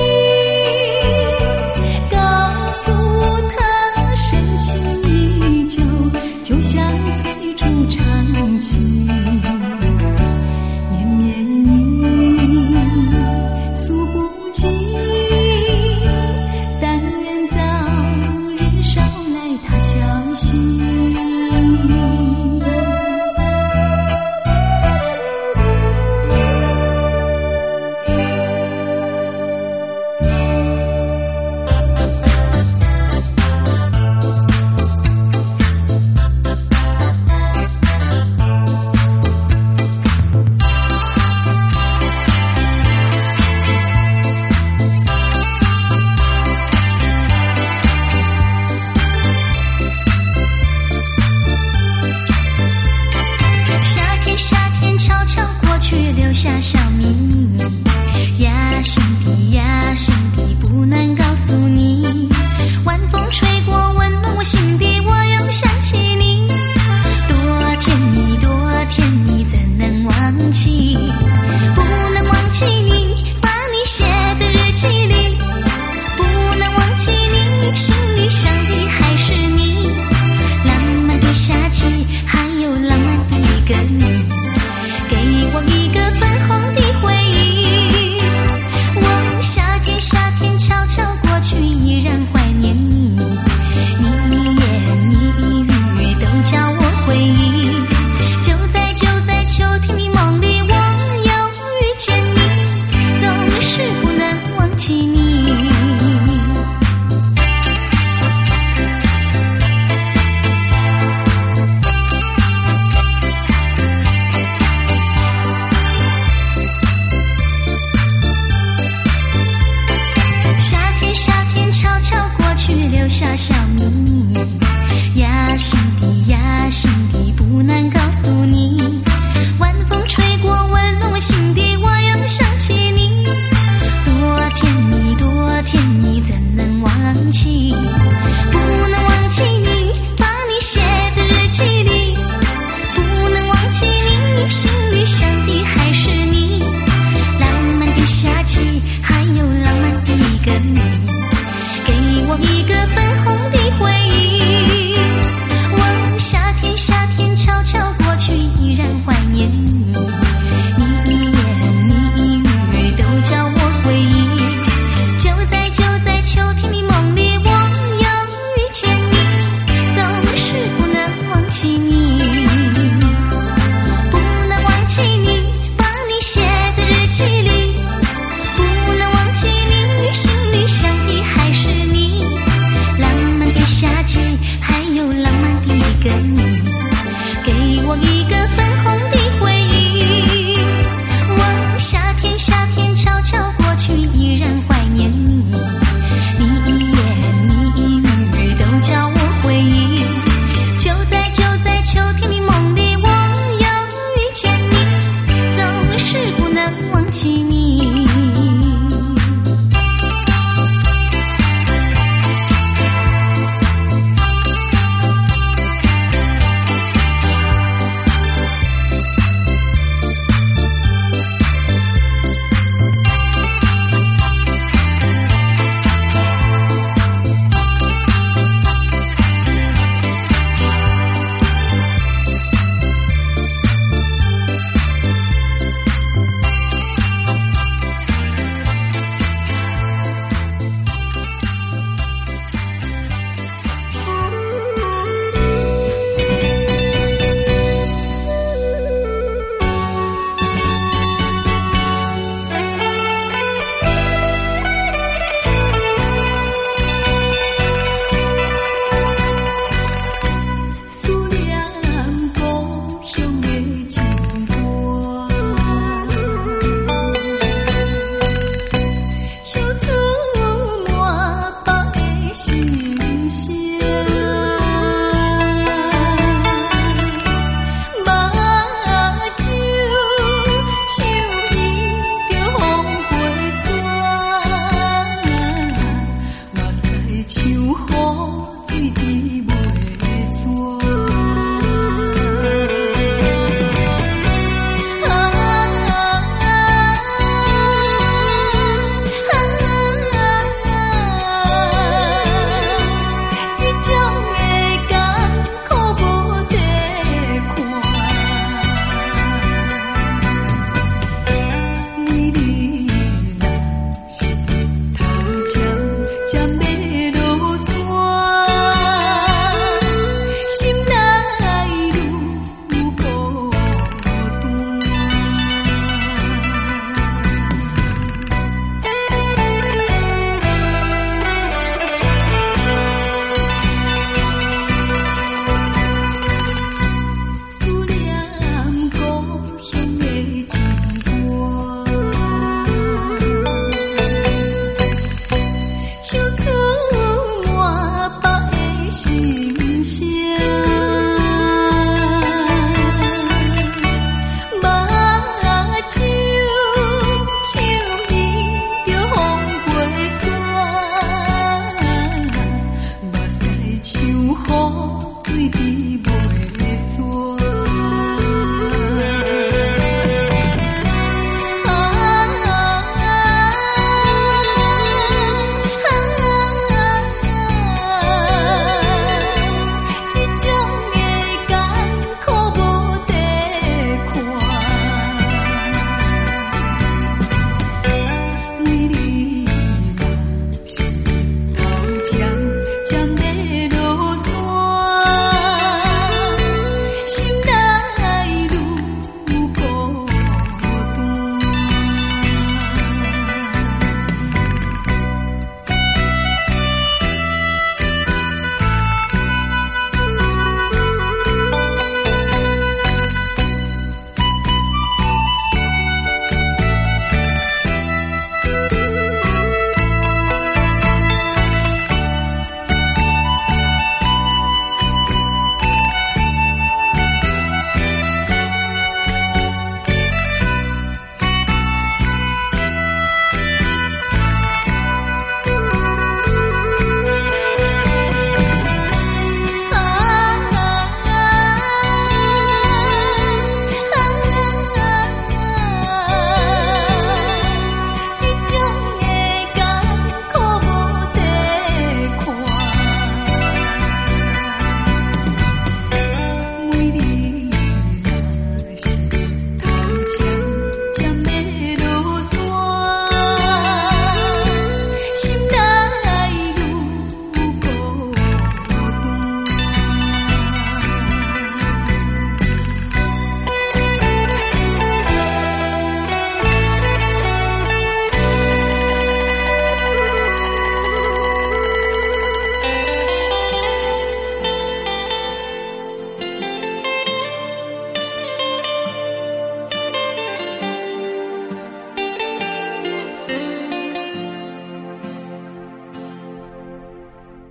[SPEAKER 1] 意，告诉他深情依旧，就像催促长情。绵绵意诉不尽，但愿早日捎来他消息。夏天悄悄过去，留下小秘密呀，心底呀，心底不能告诉你。晚风吹过，温暖我心底，我又想起你。多甜蜜，多甜蜜，怎能忘记？不能忘记你，把你写在日记里。不能忘记你，心里想的还是你。浪漫的夏季，还有浪漫的一个你。给我一个粉红的回忆，我夏天夏天悄悄过去，依然怀念你。你言你语都叫我回忆，就在秋天的梦里，我又遇见你，总是不能忘记你。夏天悄悄过去，留下小秘密呀，心底呀，心底不能告诉你。晚风吹过，温暖我心底，我又想起你。多甜蜜，多甜蜜，怎能忘记？不能忘记你，把你写在日记里。不能忘记你，心里想的还是你。浪漫的夏季，还有浪漫的一个你。给我一个粉红的回忆，我夏天夏天悄悄过去，依然怀念你。你言你语都叫我回忆，就在秋天的梦里，我又遇见你，总是不能忘记你。不能忘记你，把你写在日记里。不能忘记你，心里想的还是你。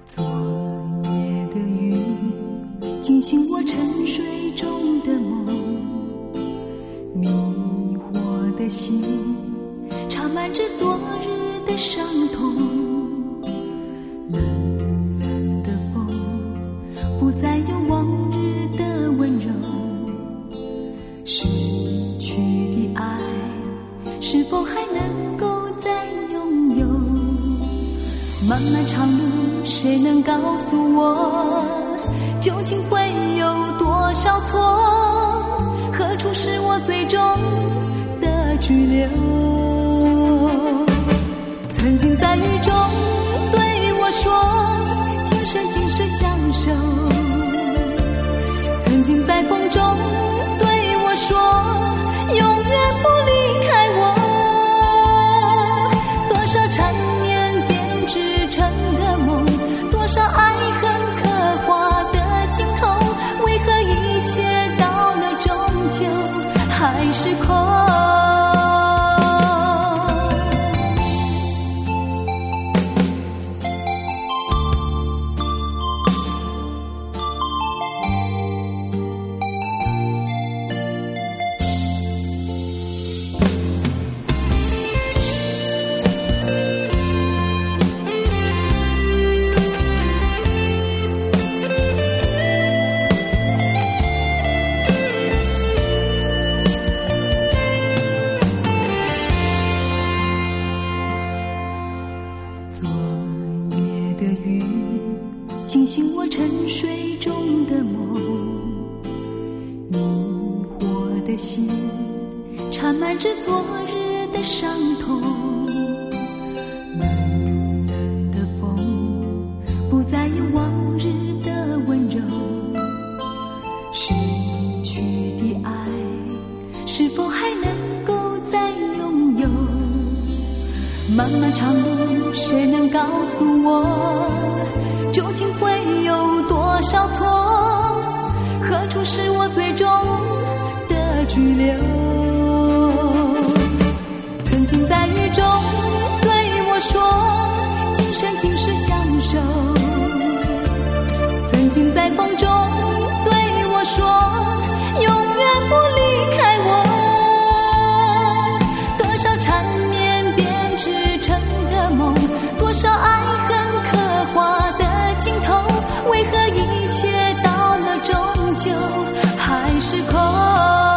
[SPEAKER 1] 昨夜的云惊醒我沉睡中的梦，迷惑的心插满着昨日的伤痛，冷冷的风不再有往日的温柔，失去的爱是否还能够再拥有？漫漫长路谁能告诉我，究竟会有多少错？何处是我最终的居留？曾经在雨中对我说今生今世相守，曾经在风中对我说永远不离开我。多少缠绵编织成的梦，多少爱恨刻画的镜头，为何一切到了终究还是空？昨夜的雨惊醒我沉睡中的梦，迷惑的心缠满着昨日的伤痛，冷冷的风不再有往日的温柔，失去的爱是否还能够再拥有？漫漫长路谁能告诉我，究竟会有多少错？何处是我最终的居留？曾经在雨中对我说今生今世相守，曾经在风中对我说永远不离开我。多少缠绵编织成的梦，多少爱恨刻画的镜头，为何一切到了终究还是空？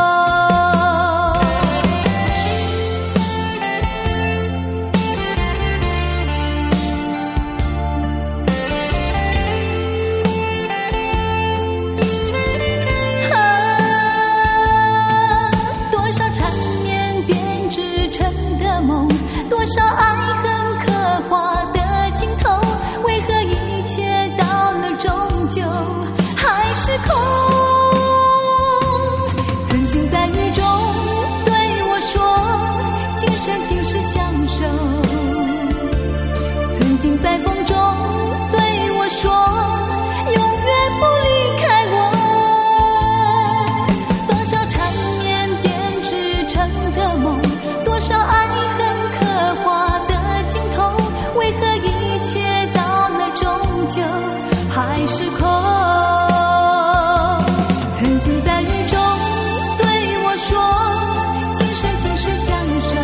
[SPEAKER 1] 多少缠绵编织成的梦，多少爱恨刻画的镜头，为何一切到了终究还是空？曾经在雨中对我说今生今世相守，曾经在风中对我说永远不离开我。多少缠绵编织成的梦，多少爱恨刻画的镜头，为何一切到了终究还是空？曾经在雨中对我说今生今世相守，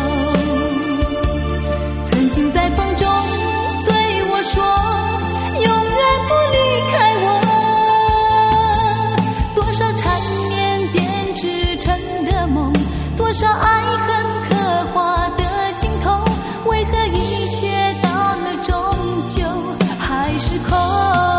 [SPEAKER 1] 曾经在风中对我说永远不离开我。多少缠绵编织成的梦，多少爱恨刻画的镜头，为何一切到了终究还是空？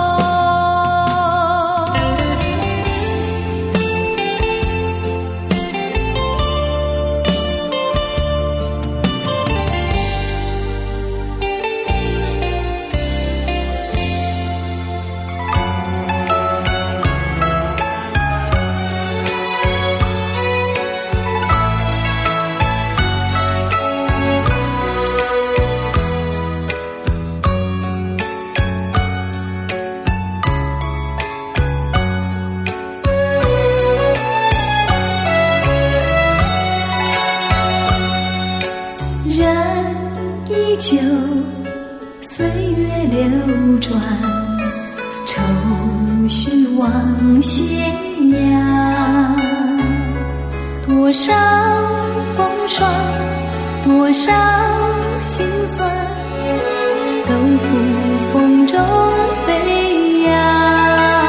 [SPEAKER 1] 流转，愁绪往斜阳。多少风霜，多少心酸，都付风中飞扬。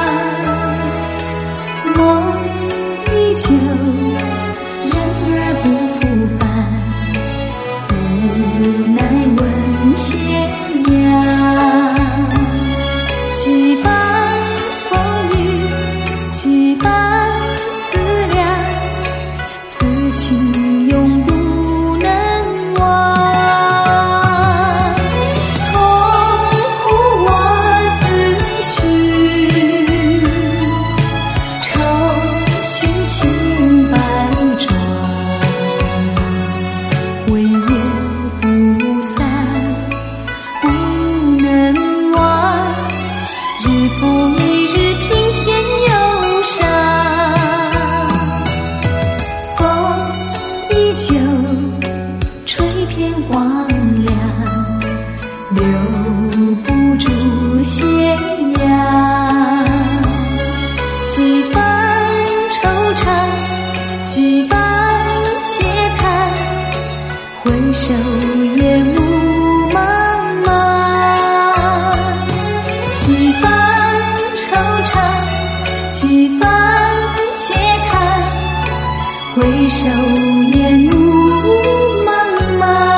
[SPEAKER 1] 梦依旧，人儿不复返，无奈问斜阳。几番风雨，几番思量，此情永不能忘。痛苦我自诩，愁绪千百转，唯愿不散，不能忘。日复一日，平添忧伤。风依旧，吹遍荒凉，留不住斜阳。几番惆怅，几番嗟叹，回首也无茫茫。几番惆怅，几番嗟叹，回首也无茫茫。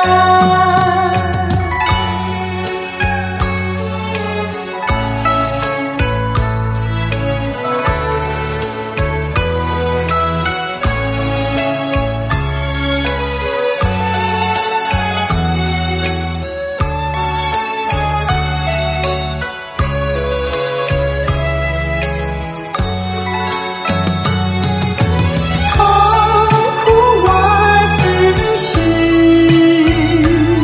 [SPEAKER 1] 痛苦我自诩，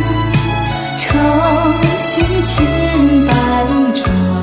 [SPEAKER 1] 愁绪千百转，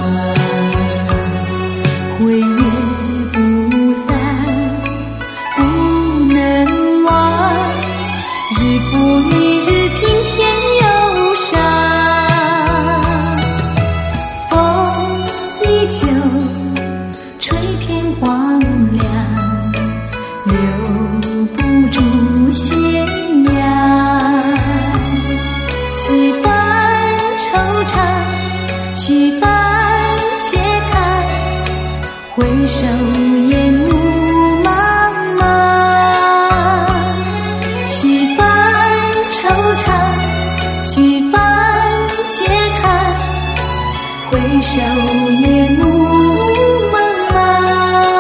[SPEAKER 1] 回月不散，不能忘。日复一日，平添忧伤。风依旧，吹遍荒凉，留不住斜阳。几番惆怅，几番嗟叹，回首也无茫茫。几番惆怅，几番嗟叹，回首也无茫茫。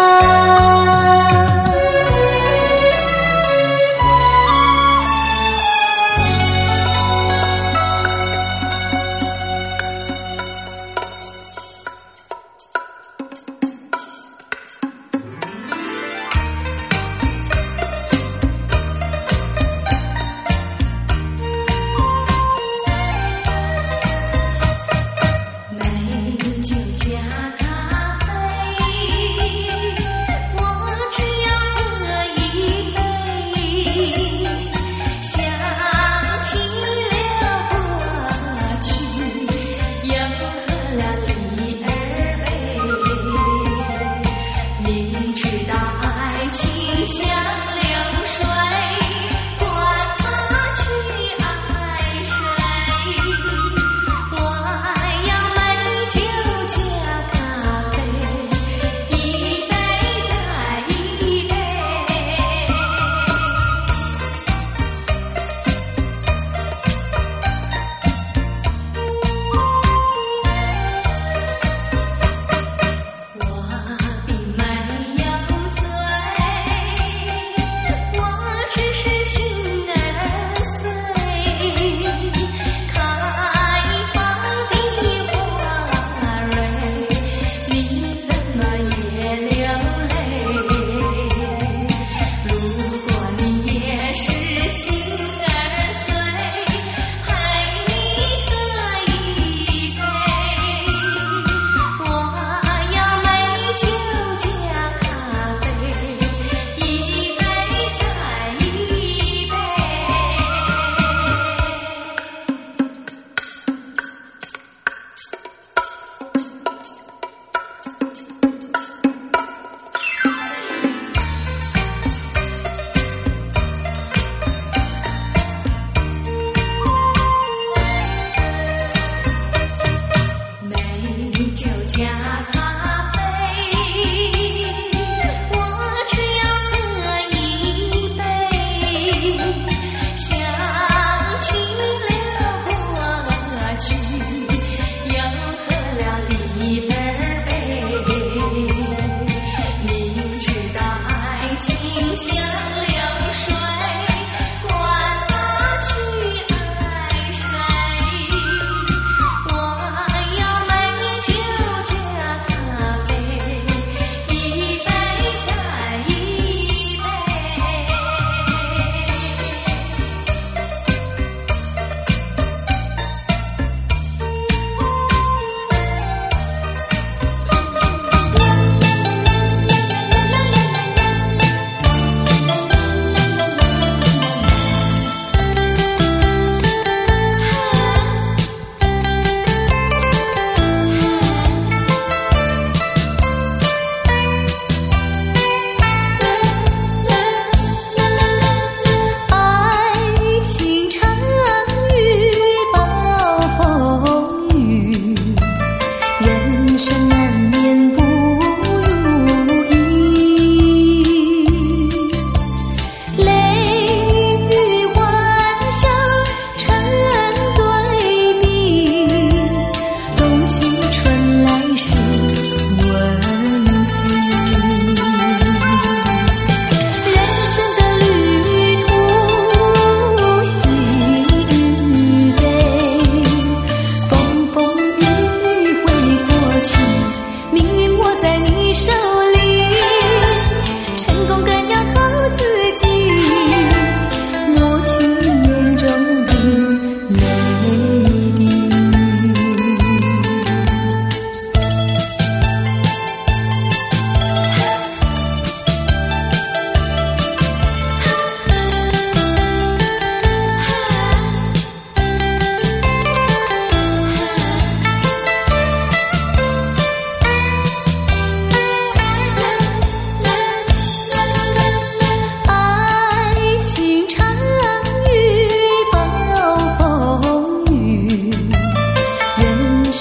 [SPEAKER 1] 美酒家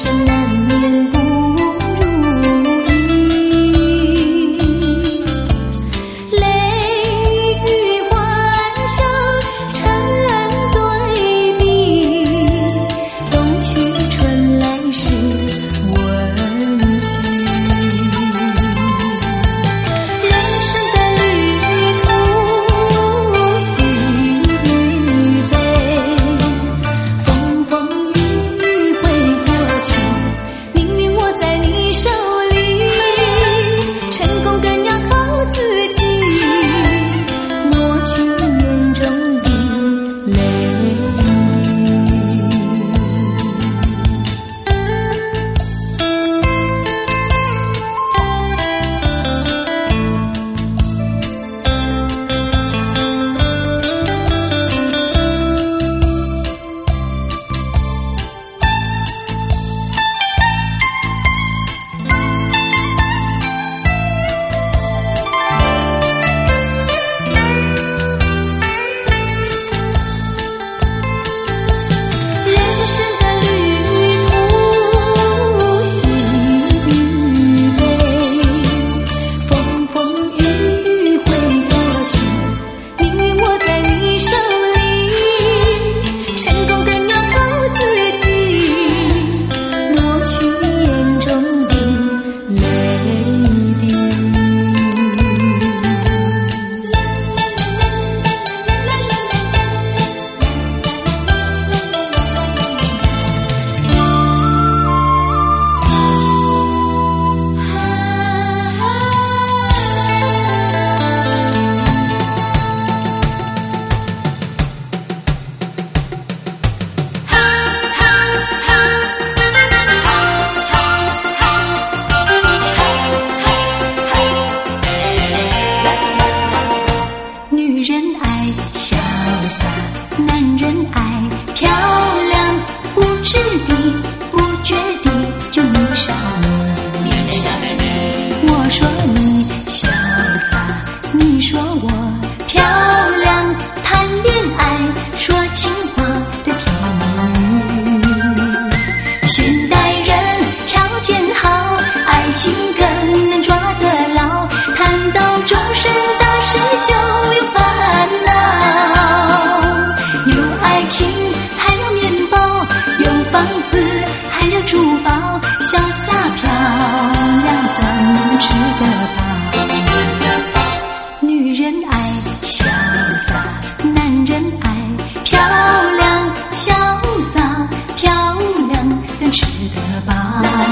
[SPEAKER 3] 生难免不如意，泪与欢笑成对比，冬去春来时温馨。人生的旅途喜与悲，风风雨雨会过去，命运握在你手里，成功更要靠自己，抹去眼中的泪人生的旅途喜与悲，风风雨雨会过去，命运握在你手里，成功更要靠自己，抹去眼中的泪滴。女人爱潇洒，男人爱漂亮，不知的不觉的就迷上我，我说你潇洒，你说我漂亮，谈恋爱说情话的甜蜜。现代人条件好，爱情更能抓得牢，谈到终身大事就有烦恼，有爱情还有面包，有房子还有珠宝，潇洒漂亮怎么吃得饱？女人爱潇洒，男人爱漂亮，潇洒漂亮怎吃得饱？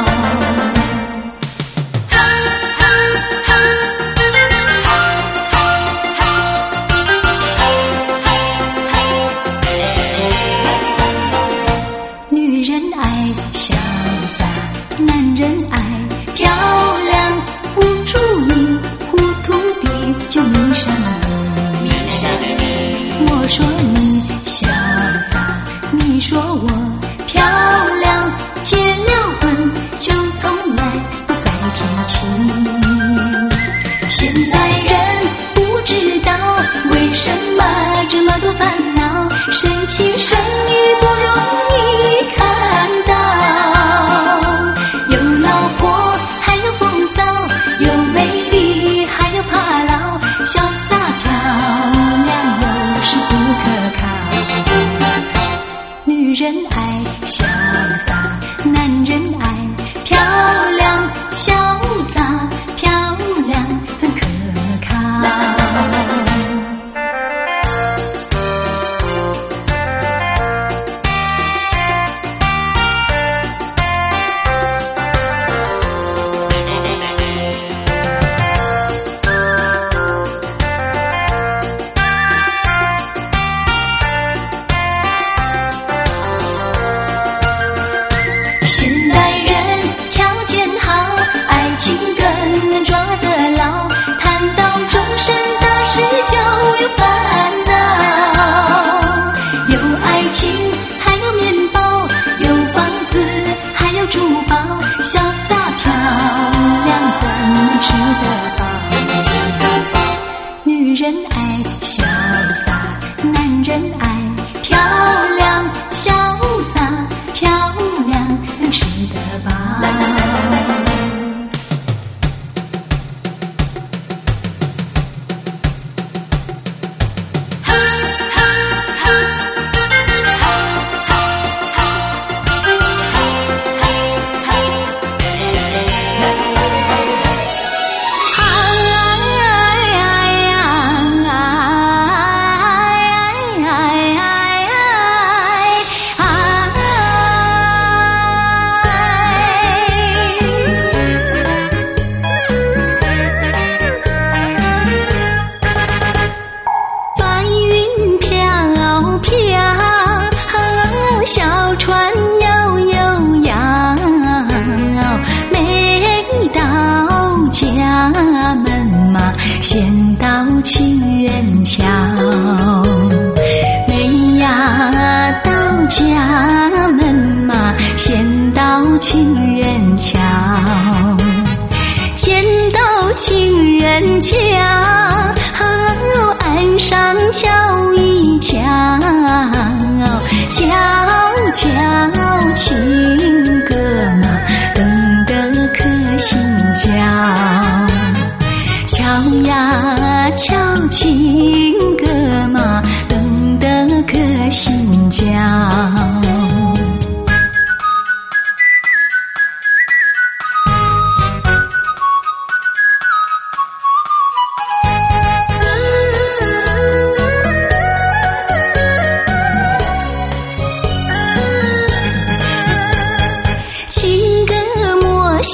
[SPEAKER 3] 女人爱潇洒，男人爱漂亮，不注意糊涂的就迷上你。我说你潇洒，你说我漂亮，结了婚就从来不再提起。现代人不知道为什么这么多烦恼，生气生意不容易看到，有老婆还有风骚，有美丽还有怕老，潇洒漂亮有时不可靠。女人爱潇洒，男人爱漂亮，潇洒漂亮怎可靠？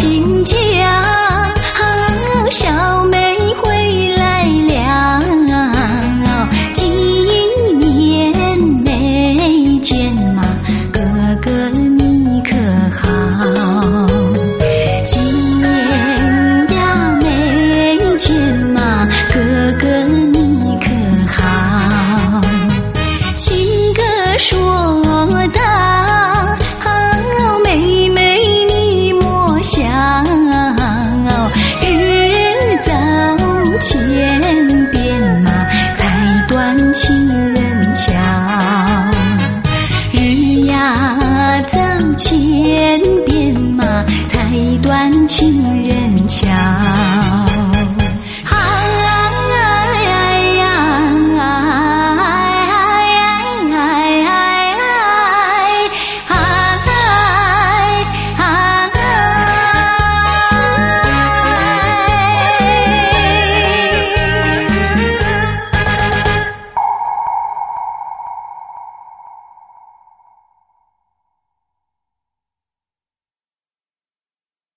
[SPEAKER 1] 心情。